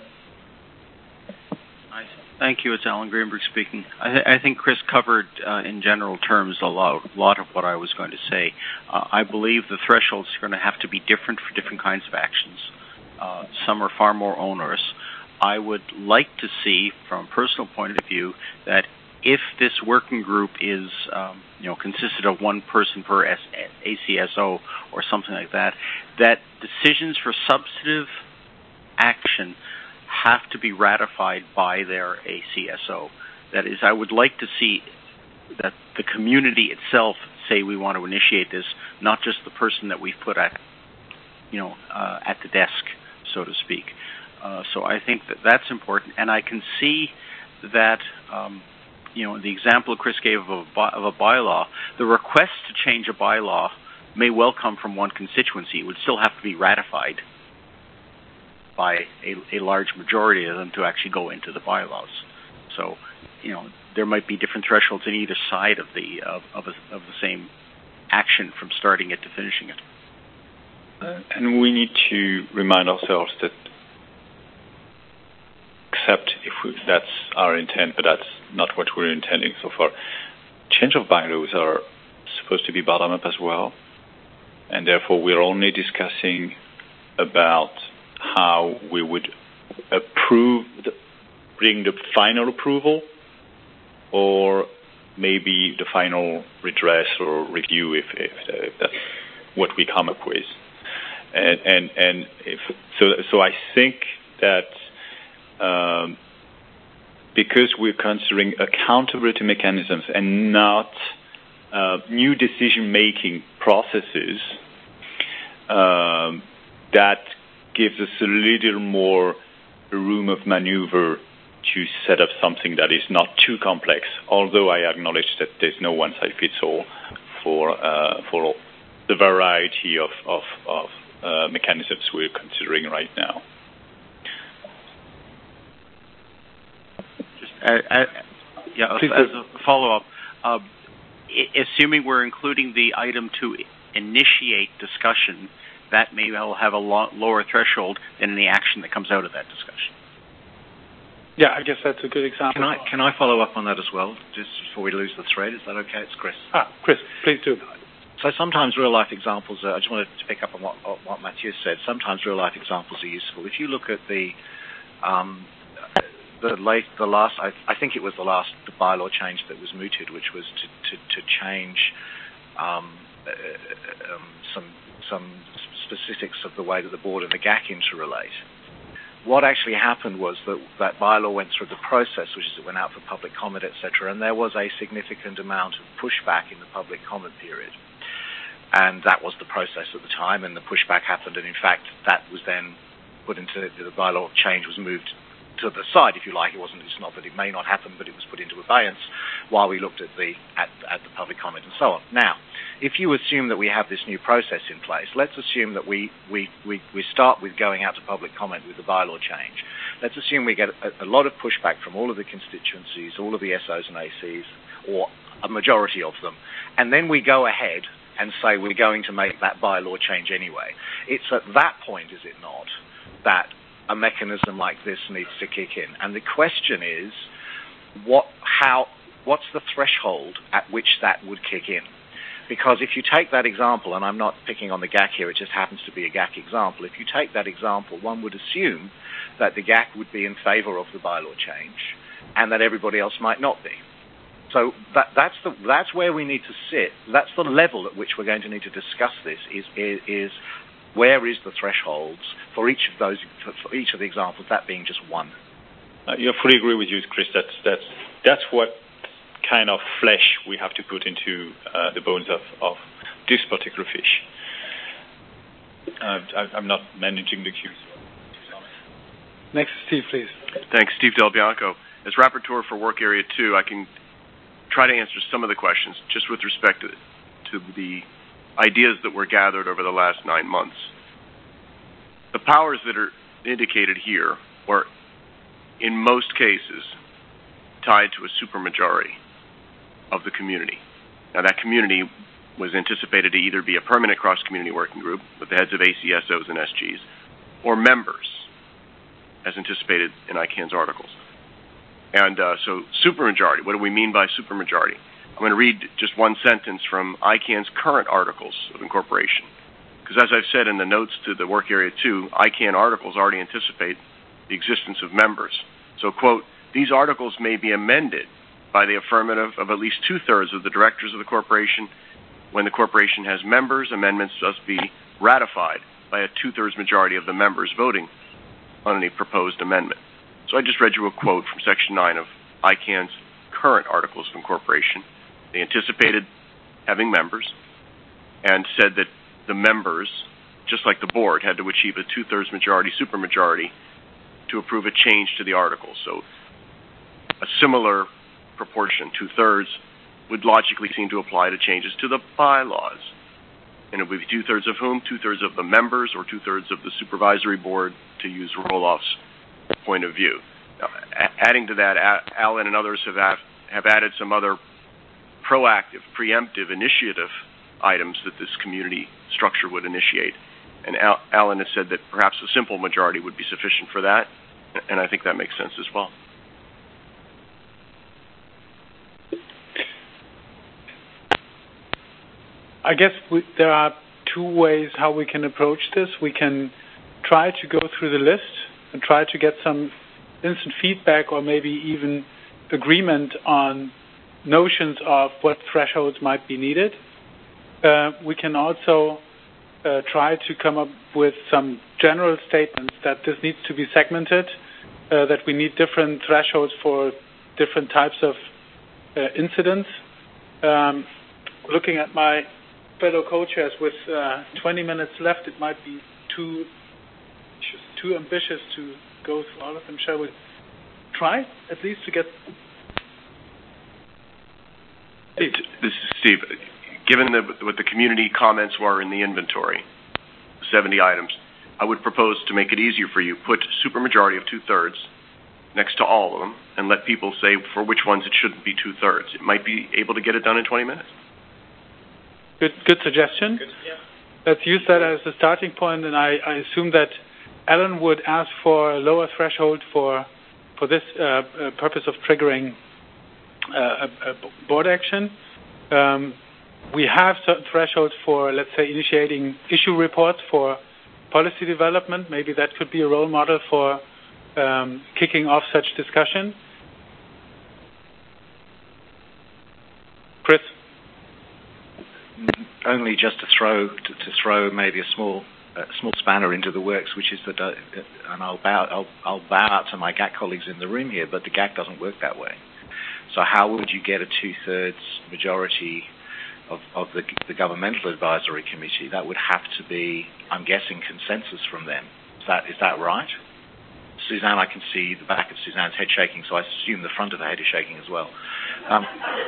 Thank you. It's Alan Greenberg speaking. I, th- I think Chris covered uh, in general terms a lot, lot of what I was going to say. Uh, I believe the thresholds are going to have to be different for different kinds of actions. Uh, some are far more onerous. I would like to see, from a personal point of view, that if this working group is, um, you know, consisted of one person per S- A C S O or something like that, that decisions for substantive action have to be ratified by their A C S O. That is, I would like to see that the community itself say we want to initiate this, not just the person that we've put at, you know, uh, at the desk, so to speak. Uh, so I think that that's important, and I can see that, um, you know, the example Chris gave of a, by, of a bylaw, the request to change a bylaw may well come from one constituency. It would still have to be ratified by a, a large majority of them to actually go into the bylaws. So, you know, there might be different thresholds on either side of the of of, a, of the same action from starting it to finishing it. Uh, and we need to remind ourselves that, except if we, that's our intent, but that's not what we're intending so far, change of bylaws are supposed to be bottom-up as well, and therefore we're only discussing about how we would approve, the, bring the final approval, or maybe the final redress or review if, if, if that's what we come up with. And and, and if, so so I think that um, because we're considering accountability mechanisms and not uh, new decision-making processes, um, that gives us a little more room of maneuver to set up something that is not too complex, although I acknowledge that there's no one-size-fits-all for uh, for the variety of, of, of uh, mechanisms we're considering right now. Just, uh, uh, yeah, Please as a follow-up, uh, assuming we're including the item to initiate discussion, that may well have a lo- lower threshold than any action that comes out of that discussion. Yeah, I guess that's a good example. Can I can I follow up on that as well, just before we lose the thread? Is that okay? It's Chris. Ah, Chris, please do. So sometimes real-life examples are, I just wanted to pick up on what, what Mathieu said, sometimes real-life examples are useful. If you look at the um, the, late, the last, I, I think it was the last the bylaw change that was mooted, which was to, to, to change um, uh, um, some, some specifics of the way that the board and the G A C interrelate. What actually happened was that that bylaw went through the process, which is it went out for public comment, et cetera, and there was a significant amount of pushback in the public comment period. And that was the process at the time, and the pushback happened, and in fact, that was then put into, the bylaw change was moved to the side, if you like. It wasn't, it's not that it may not happen, but it was put into abeyance while we looked at the, at, at the public comment and so on. Now, if you assume that we have this new process in place, let's assume that we, we, we, we start with going out to public comment with the bylaw change. Let's assume we get a, a lot of pushback from all of the constituencies, all of the S Os and A Cs, or a majority of them, and then we go ahead and say we're going to make that bylaw change anyway. It's at that point, is it not, that a mechanism like this needs to kick in. And the question is, what, how, what's the threshold at which that would kick in? Because if you take that example, and I'm not picking on the G A C here, it just happens to be a G A C example. If you take that example, one would assume that the G A C would be in favour of the bylaw change and that everybody else might not be. So that, that's, the, that's where we need to sit. That's the level at which we're going to need to discuss this, is, is, is where is the thresholds for each of those, for each of the examples, that being just one. Uh, I fully agree with you, Chris. That's, that's, that's what kind of flesh we have to put into uh, the bones of, of this particular fish. Uh, I, I'm not managing the queue. Next, Steve, please. Thanks, Steve Del Bianco. As rapporteur for Work Area two, I can try to answer some of the questions just with respect to, to the ideas that were gathered over the last nine months. The powers that are indicated here were, in most cases, tied to a supermajority of the community. Now, that community was anticipated to either be a permanent cross-community working group with the heads of A C S Os and S Gs, or members, as anticipated in I CAN's articles. And uh, so supermajority, what do we mean by supermajority? I'm going to read just one sentence from I CAN's current articles of incorporation. Because as I've said in the notes to the Work Area two, I CAN articles already anticipate the existence of members. So, quote, these articles may be amended by the affirmative of at least two-thirds of the directors of the corporation. When the corporation has members, amendments must be ratified by a two-thirds majority of the members voting on any proposed amendment. So I just read you a quote from Section nine of I CAN's current Articles of Incorporation. They anticipated having members and said that the members, just like the board, had to achieve a two-thirds majority, supermajority, to approve a change to the articles. So a similar proportion, two-thirds, would logically seem to apply to changes to the bylaws. And it would be two-thirds of whom? Two-thirds of the members or two-thirds of the supervisory board, to use Roloff's point of view. Now, a- adding to that, a- Alan and others have, a- have added some other proactive, preemptive, initiative items that this community structure would initiate. And Al- Alan has said that perhaps a simple majority would be sufficient for that, and I think that makes sense as well. I guess we, there are two ways how we can approach this. We can try to go through the list and try to get some instant feedback or maybe even agreement on notions of what thresholds might be needed. Uh, we can also uh, try to come up with some general statements that this needs to be segmented, uh, that we need different thresholds for different types of uh, incidents. Um, looking at my fellow co-chairs with uh, twenty minutes left, it might be too too ambitious to go through all of them. Shall we try at least to get... Hey, this is Steve. Given the, what the community comments were in the inventory, seventy items, I would propose to make it easier for you, put supermajority of two-thirds next to all of them, and let people say for which ones it shouldn't be two-thirds. It might be able to get it done in twenty minutes. Good, good suggestion. Good, yeah. Let's use that as a starting point, and I, I assume that Alan would ask for a lower threshold for for this uh, uh, purpose of triggering uh, a, a board action. Um, we have certain thresholds for, let's say, initiating issue reports for policy development. Maybe that could be a role model for um, kicking off such discussion. Chris? Only just to throw to, to throw maybe a small a small spanner into the works, which is that, uh, and I'll bow I'll, I'll bow out to my G A C colleagues in the room here, but the G A C doesn't work that way. So how would you get a two-thirds majority of, of the, the governmental advisory committee? That would have to be, I'm guessing, consensus from them. Is that is that right? Suzanne, I can see the back of Suzanne's head shaking, so I assume the front of the head is shaking as well. Um,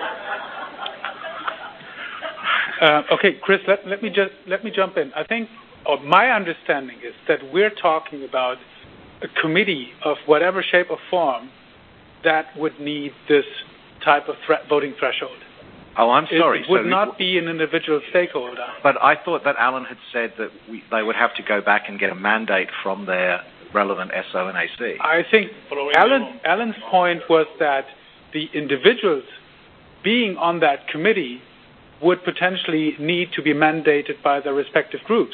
Uh, okay, Chris, let, let me just let me jump in. I think, or my understanding is that we're talking about a committee of whatever shape or form that would need this type of thre- voting threshold. Oh, I'm sorry. It would so not be an individual stakeholder. But I thought that Alan had said that we, they would have to go back and get a mandate from their relevant S O and A C. I think Alan, Alan's point was that the individuals being on that committee would potentially need to be mandated by their respective groups,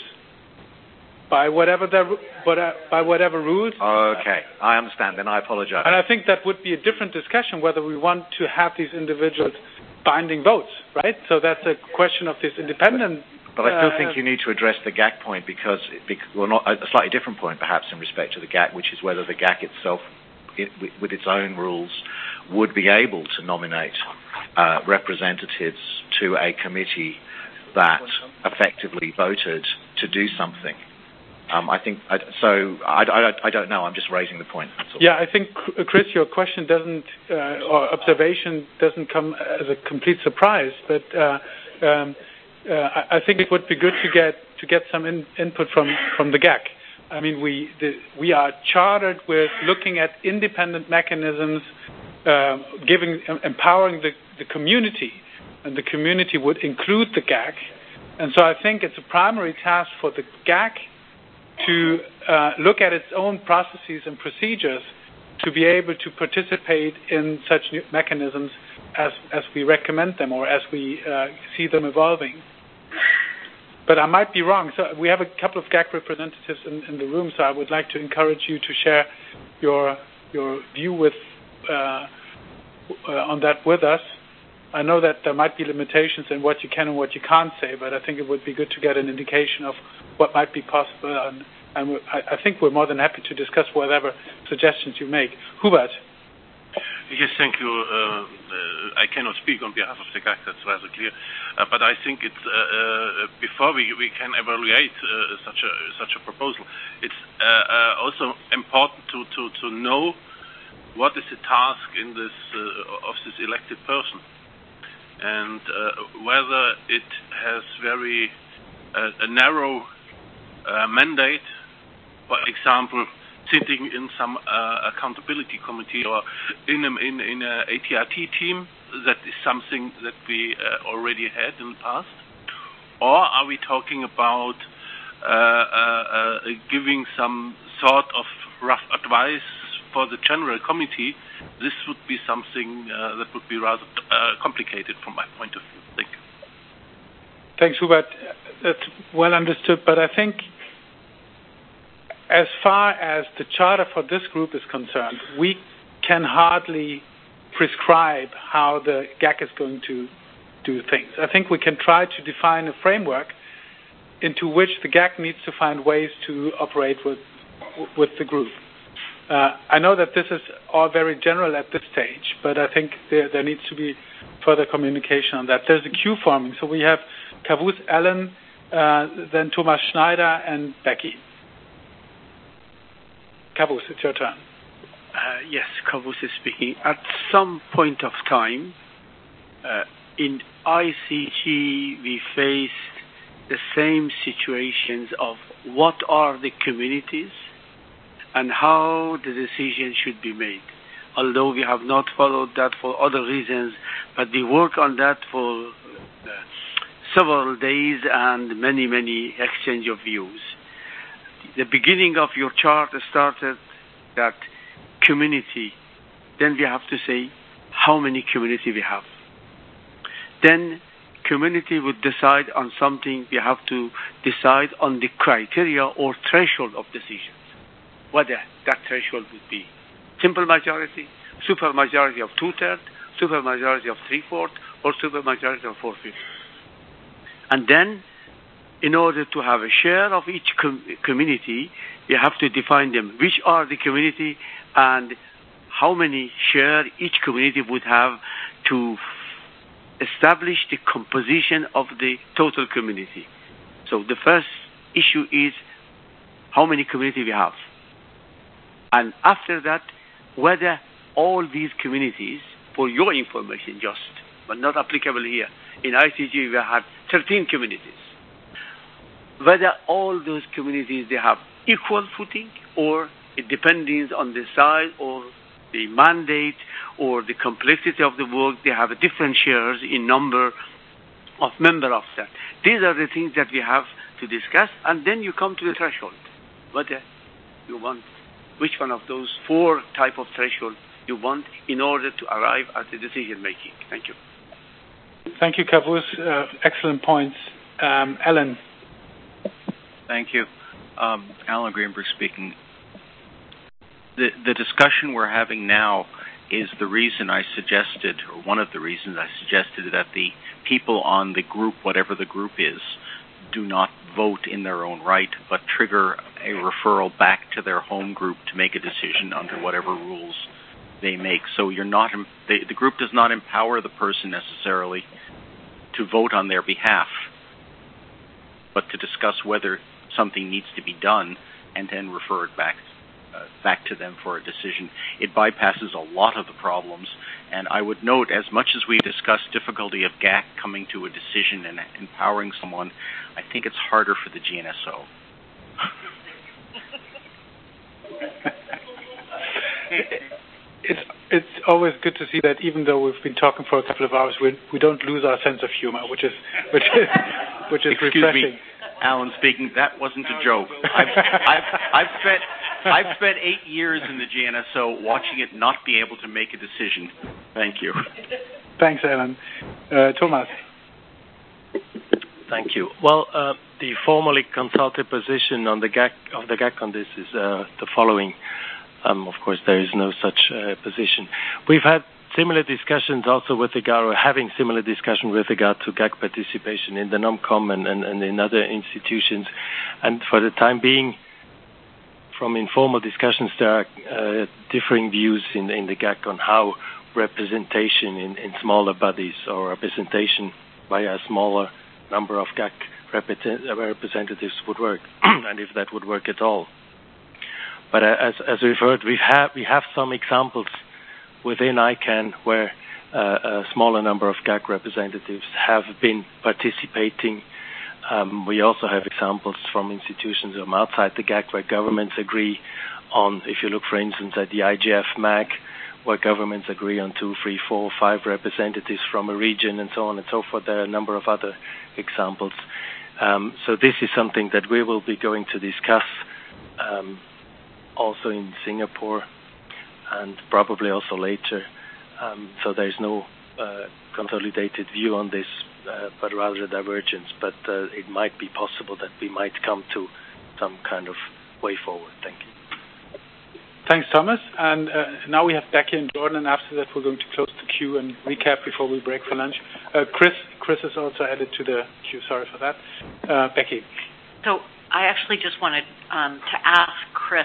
by whatever their, by whatever rules. Okay, I understand. Then I apologize. And I think that would be a different discussion whether we want to have these individuals binding votes, right? So that's a question of this independent. But I still uh, think you need to address the G A C point because, because well, not a slightly different point perhaps in respect to the G A C, which is whether the G A C itself, it, with its own rules, would be able to nominate uh, representatives to a committee that effectively voted to do something. Um, I think I, so. I, I, I don't know. I'm just raising the point. That's all. Yeah, I think Chris, your question doesn't uh, or observation doesn't come as a complete surprise, but uh, um, uh, I, I think it would be good to get to get some in, input from, from the G A C. I mean, we the, we are chartered with looking at independent mechanisms, uh, giving empowering the, the community, and the community would include the G A C. And so I think it's a primary task for the G A C to uh, look at its own processes and procedures to be able to participate in such new mechanisms as, as we recommend them or as we uh, see them evolving. But I might be wrong. So we have a couple of G A C representatives in, in the room, so I would like to encourage you to share your your view with uh, uh, on that with us. I know that there might be limitations in what you can and what you can't say, but I think it would be good to get an indication of what might be possible. And, and I, I think we're more than happy to discuss whatever suggestions you make. Hubert. Yes, thank you. Uh, uh, I cannot speak on behalf of the G A C, that's rather clear. Uh, but I think it's, uh, uh, before we, we can evaluate uh, such a such a proposal, it's uh, uh, also important to, to, to know what is the task in this uh, of this elected person, and uh, whether it has very uh, a narrow uh, mandate, for example, sitting in some uh, accountability committee or in a, in, in a A T R T team. That is something that we uh, already had in the past. Or are we talking about uh, uh, giving some sort of rough advice for the general committee, this would be something uh, that would be rather uh, complicated from my point of view. Thank you. Thanks, Hubert. That's well understood, but I think as far as the charter for this group is concerned, we can hardly prescribe how the G A C is going to do things. I think we can try to define a framework into which the G A C needs to find ways to operate with with the group. Uh, I know that this is all very general at this stage, but I think there, there needs to be further communication on that. There's a queue forming, so we have Kavus, Alan, uh, then Thomas Schneider, and Becky. Kavus, it's your turn. Uh, yes, Kavus is speaking. At some point of time, uh, in I C G, we faced the same situations of what are the communities and how the decision should be made. Although we have not followed that for other reasons, but we work on that for uh, several days and many, many exchange of views. The beginning of your chart started that community. Then we have to say how many community we have. Then community would decide on something. We have to decide on the criteria or threshold of decisions, whether that threshold would be simple majority, super majority of two-thirds, super majority of three-fourths, or super majority of four-fifths. And then, in order to have a share of each com- community, you have to define them. Which are the community and how many share each community would have to establish the composition of the total community. So the first issue is how many community we have. And after that, whether all these communities, for your information just, but not applicable here, in I C G we had thirteen communities, whether all those communities, they have equal footing, or it depends on the size or the mandate or the complexity of the work, they have different shares in number of members of that. These are the things that we have to discuss, and then you come to the threshold. Whether you want, which one of those four type of threshold you want in order to arrive at the decision making. Thank you. Thank you, Kavus. Uh, excellent points. Um, Alan. Thank you. Um, Alan Greenberg speaking. The, the discussion we're having now is the reason I suggested, or one of the reasons I suggested, that the people on the group, whatever the group is, do not vote in their own right, but trigger a referral back to their home group to make a decision under whatever rules they make. So you're not, the, the group does not empower the person necessarily to vote on their behalf, but to discuss whether something needs to be done and then refer it back uh, back to them for a decision. It bypasses a lot of the problems, and I would note, as much as we discuss difficulty of G A C coming to a decision and empowering someone, I think it's harder for the G N S O. It's it's always good to see that even though we've been talking for a couple of hours, we we don't lose our sense of humor, which is which is which is Excuse refreshing. Me, Alan speaking. That wasn't a joke. I've, I've I've spent I've spent eight years in the G N S O watching it not be able to make a decision. Thank you. Thanks, Alan. Uh, Thomas. Thank you. Well, uh, the formally consulted position on the G A C, of the G A C on this is uh, the following. Um, of course, there is no such uh, position. We've had similar discussions also with regard, or having similar discussion with regard to G A C participation in the NOMCOM and, and, and in other institutions. And for the time being, from informal discussions, there are uh, differing views in, in the G A C on how representation in, in smaller bodies or representation by a smaller number of G A C represent, representatives would work, and if that would work at all. But uh, as, as we've heard, we have we have some examples within I CAN where uh, a smaller number of G A C representatives have been participating. Um, we also have examples from institutions from outside the G A C where governments agree on, if you look, for instance, at the I G F M A C, where governments agree on two, three, four, five representatives from a region and so on and so forth. There are a number of other examples. Um, so this is something that we will be going to discuss um, also in Singapore and probably also later. Um, so there's no uh, consolidated view on this, uh, but rather a divergence. But uh, it might be possible that we might come to some kind of way forward. Thank you. Thanks, Thomas. And uh, now we have Becky and Jordan, and after that we're going to close the queue and recap before we break for lunch. Uh, Chris, Chris is also added to the queue. Sorry for that. Uh, Becky. So I actually just wanted um, to ask Chris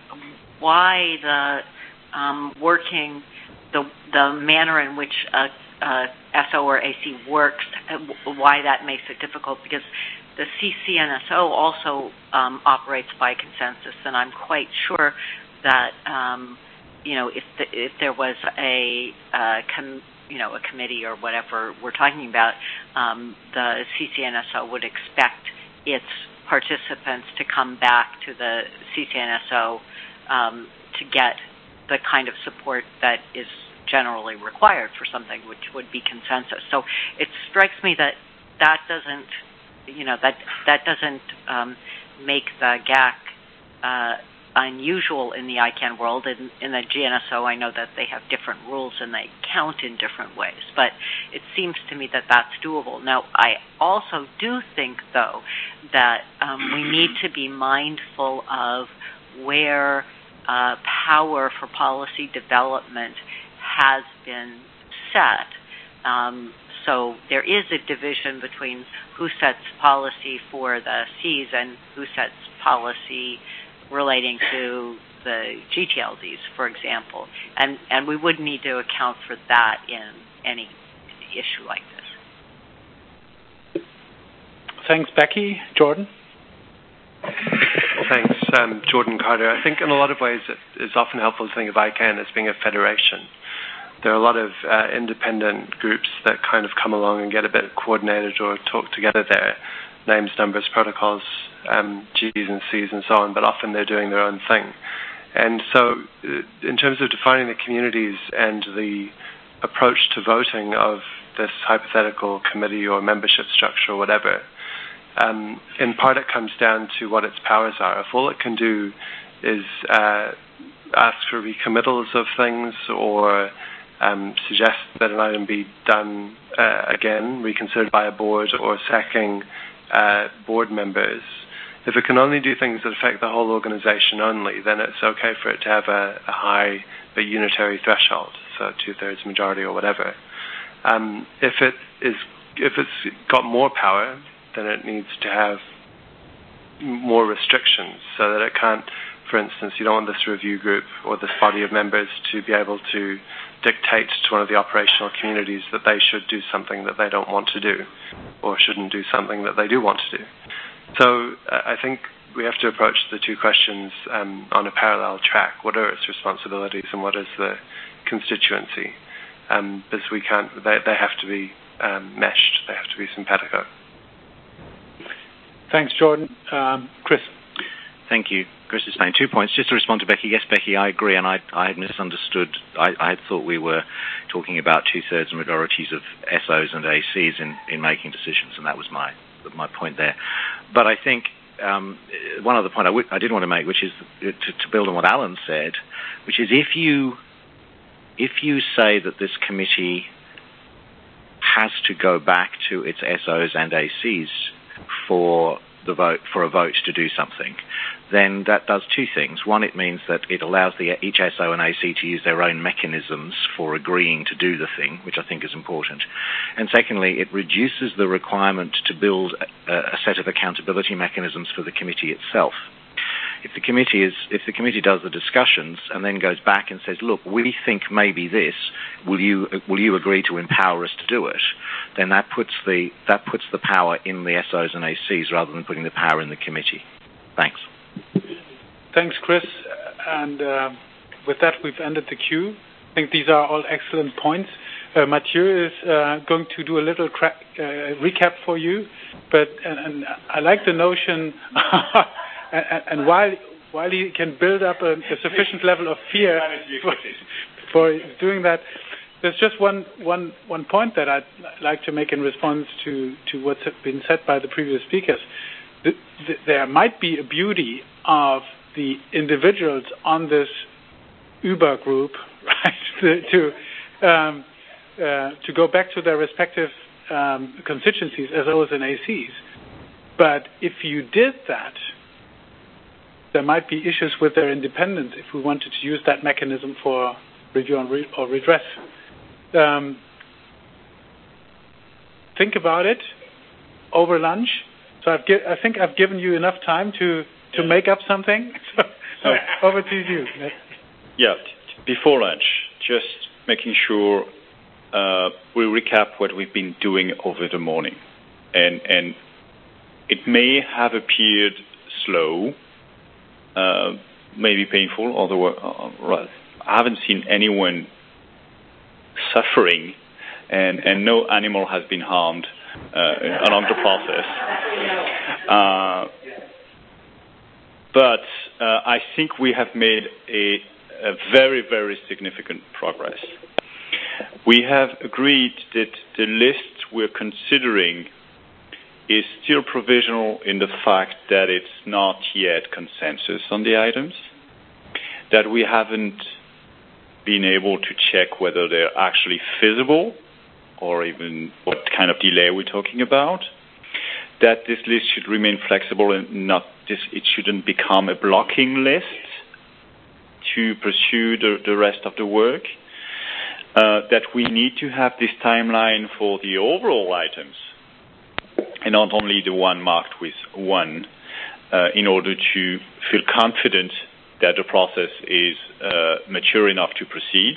why the um, working, the the manner in which a, a S O or A C works, why that makes it difficult, because the C C N S O also um, operates by consensus, and I'm quite sure that um, you know if the, if there was a uh, com, you know a committee or whatever we're talking about, um, the C C N S O would expect its participants to come back to the C C N S O um, to get the kind of support that is generally required for something which would be consensus. So it strikes me that that doesn't you know that that doesn't um, make the G A C uh, unusual in the I CAN world. In, in the G N S O, I know that they have different rules and they count in different ways, but it seems to me that that's doable. Now, I also do think, though, that um, we need to be mindful of where uh, power for policy development has been set. Um, so there is a division between who sets policy for the Cs and who sets policy relating to the G T L Ds, for example. And, and we would need to account for that in any issue like this. Thanks, Becky. Jordan? Thanks, um, Jordan Carter. I think in a lot of ways it is often helpful to think of I CAN as being a federation. There are a lot of uh, independent groups that kind of come along and get a bit coordinated or talk together there. Names, numbers, protocols, um, G's and C's and so on, but often they're doing their own thing. And so uh, in terms of defining the communities and the approach to voting of this hypothetical committee or membership structure or whatever, um, in part it comes down to what its powers are. If all it can do is uh, ask for recommittals of things or um, suggest that an item be done uh, again, reconsidered by a board, or sacking Uh, board members, if it can only do things that affect the whole organization only, then it's okay for it to have a, a high but unitary threshold, so two-thirds majority or whatever. Um, if it is, if it's got more power, then it needs to have more restrictions so that it can't, for instance, you don't want this review group or this body of members to be able to dictate to one of the operational communities that they should do something that they don't want to do or shouldn't do something that they do want to do. So uh, I think we have to approach the two questions um, on a parallel track. What are its responsibilities and what is the constituency? Um, because we can't, they, they have to be um, meshed, they have to be simpatico. Thanks, Jordan. Um, Chris. Thank you. Chris is saying two points. Just to respond to Becky, yes, Becky, I agree, and I, I had misunderstood. I, I had thought we were talking about two-thirds majorities of S Os and A Cs in, in making decisions, and that was my my point there. But I think um, one other point I, w- I did want to make, which is to, to build on what Alan said, which is if you if you say that this committee has to go back to its S Os and A Cs for the vote for a vote to do something, then that does two things. One, it means that it allows the, each S O and A C to use their own mechanisms for agreeing to do the thing, which I think is important. And secondly, it reduces the requirement to build a, a set of accountability mechanisms for the committee itself. If the committee is, if the committee does the discussions and then goes back and says, "Look, we think maybe this. Will you will you agree to empower us to do it?" Then that puts the that puts the power in the S Os and A Cs rather than putting the power in the committee. Thanks. Thanks, Chris. And uh, with that, we've ended the queue. I think these are all excellent points. Uh, Mathieu is uh, going to do a little cra- uh, recap for you, but and, and I like the notion. And, and while while he can build up a, a sufficient level of fear for, for doing that, there's just one, one, one point that I'd like to make in response to, to what's been said by the previous speakers. The, the, there might be a beauty of the individuals on this Uber group, right, to to, um, uh, to go back to their respective um, constituencies as Os and A Cs. But if you did that, there might be issues with their independence if we wanted to use that mechanism for review and re- or redress. Um, think about it over lunch. So I've gi- I think I've given you enough time to, to make up something. So, so over to you. Yeah, before lunch, just making sure uh, we recap what we've been doing over the morning. And, and it may have appeared slow, uh, maybe painful, although uh, I haven't seen anyone suffering, and, and no animal has been harmed uh, along the process. Uh, but uh, I think we have made a, a very, very significant progress. We have agreed that the list we're considering is still provisional in the fact that it's not yet consensus on the items, that we haven't been able to check whether they're actually feasible or even what kind of delay we're talking about, that this list should remain flexible and not this, it shouldn't become a blocking list to pursue the, the rest of the work, uh, that we need to have this timeline for the overall items and not only the one marked with one, uh, in order to feel confident that the process is uh, mature enough to proceed.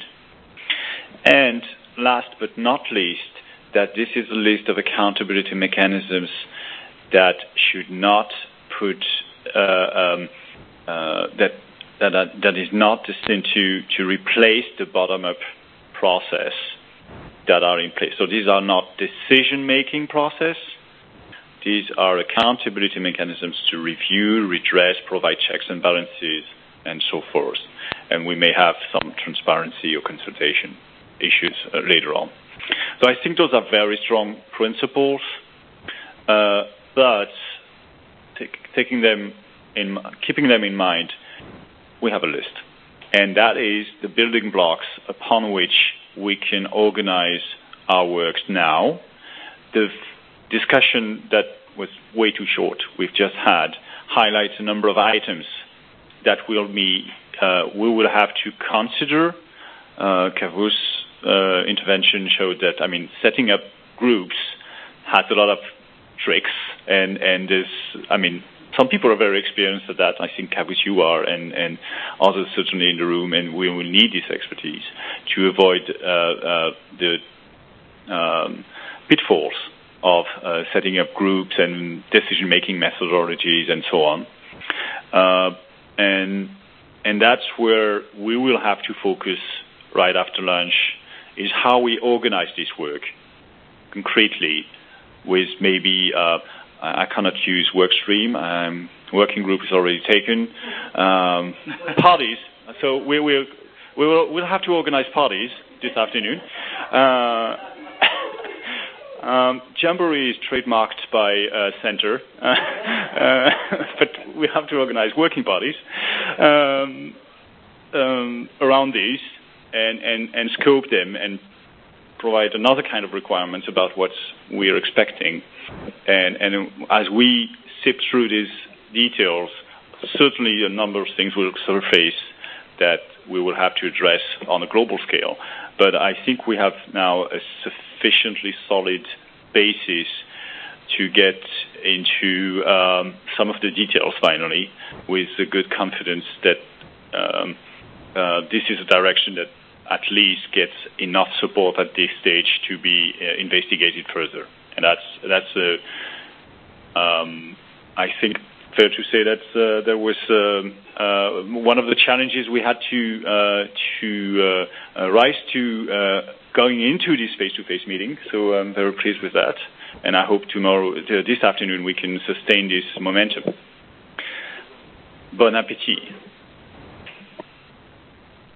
And last but not least, that this is a list of accountability mechanisms that should not put uh, um, uh, that that uh, that is not destined to to replace the bottom-up process that are in place. So these are not decision-making process. These are accountability mechanisms to review, redress, provide checks and balances, and so forth. And we may have some transparency or consultation issues uh, later on. So I think those are very strong principles, uh, but take, taking them in, keeping them in mind, we have a list. And that is the building blocks upon which we can organize our works now. The f- discussion that was way too short we've just had highlights a number of items that will be, uh, we will have to consider. Uh, Kavus' uh, intervention showed that, I mean, setting up groups has a lot of tricks, and, and there's, I mean, some people are very experienced at that. I think, Kavus, you are, and, and others certainly in the room, and we will need this expertise to avoid uh, uh, the um, pitfalls of uh, setting up groups and decision-making methodologies and so on. Uh, and and that's where we will have to focus right after lunch, is how we organize this work concretely with maybe, uh, I cannot use work stream, um, working group is already taken, um, parties. So we will, we will we'll have to organize parties this afternoon. Uh, Um, Jamboree is trademarked by uh, Center, uh, uh, but we have to organize working parties um, um, around these and, and, and scope them and provide another kind of requirements about what we're expecting. And, and as we sift through these details, certainly a number of things will surface that we will have to address on a global scale. But I think we have now a sufficiently solid basis to get into um, some of the details finally, with a good confidence that um, uh, this is a direction that at least gets enough support at this stage to be uh, investigated further. And that's that's a, um, I think, fair to say that uh, there was um, uh, one of the challenges we had to uh, to uh, uh, rise to uh, going into this face-to-face meeting. So I'm very pleased with that, and I hope tomorrow, uh, this afternoon, we can sustain this momentum. Bon appétit.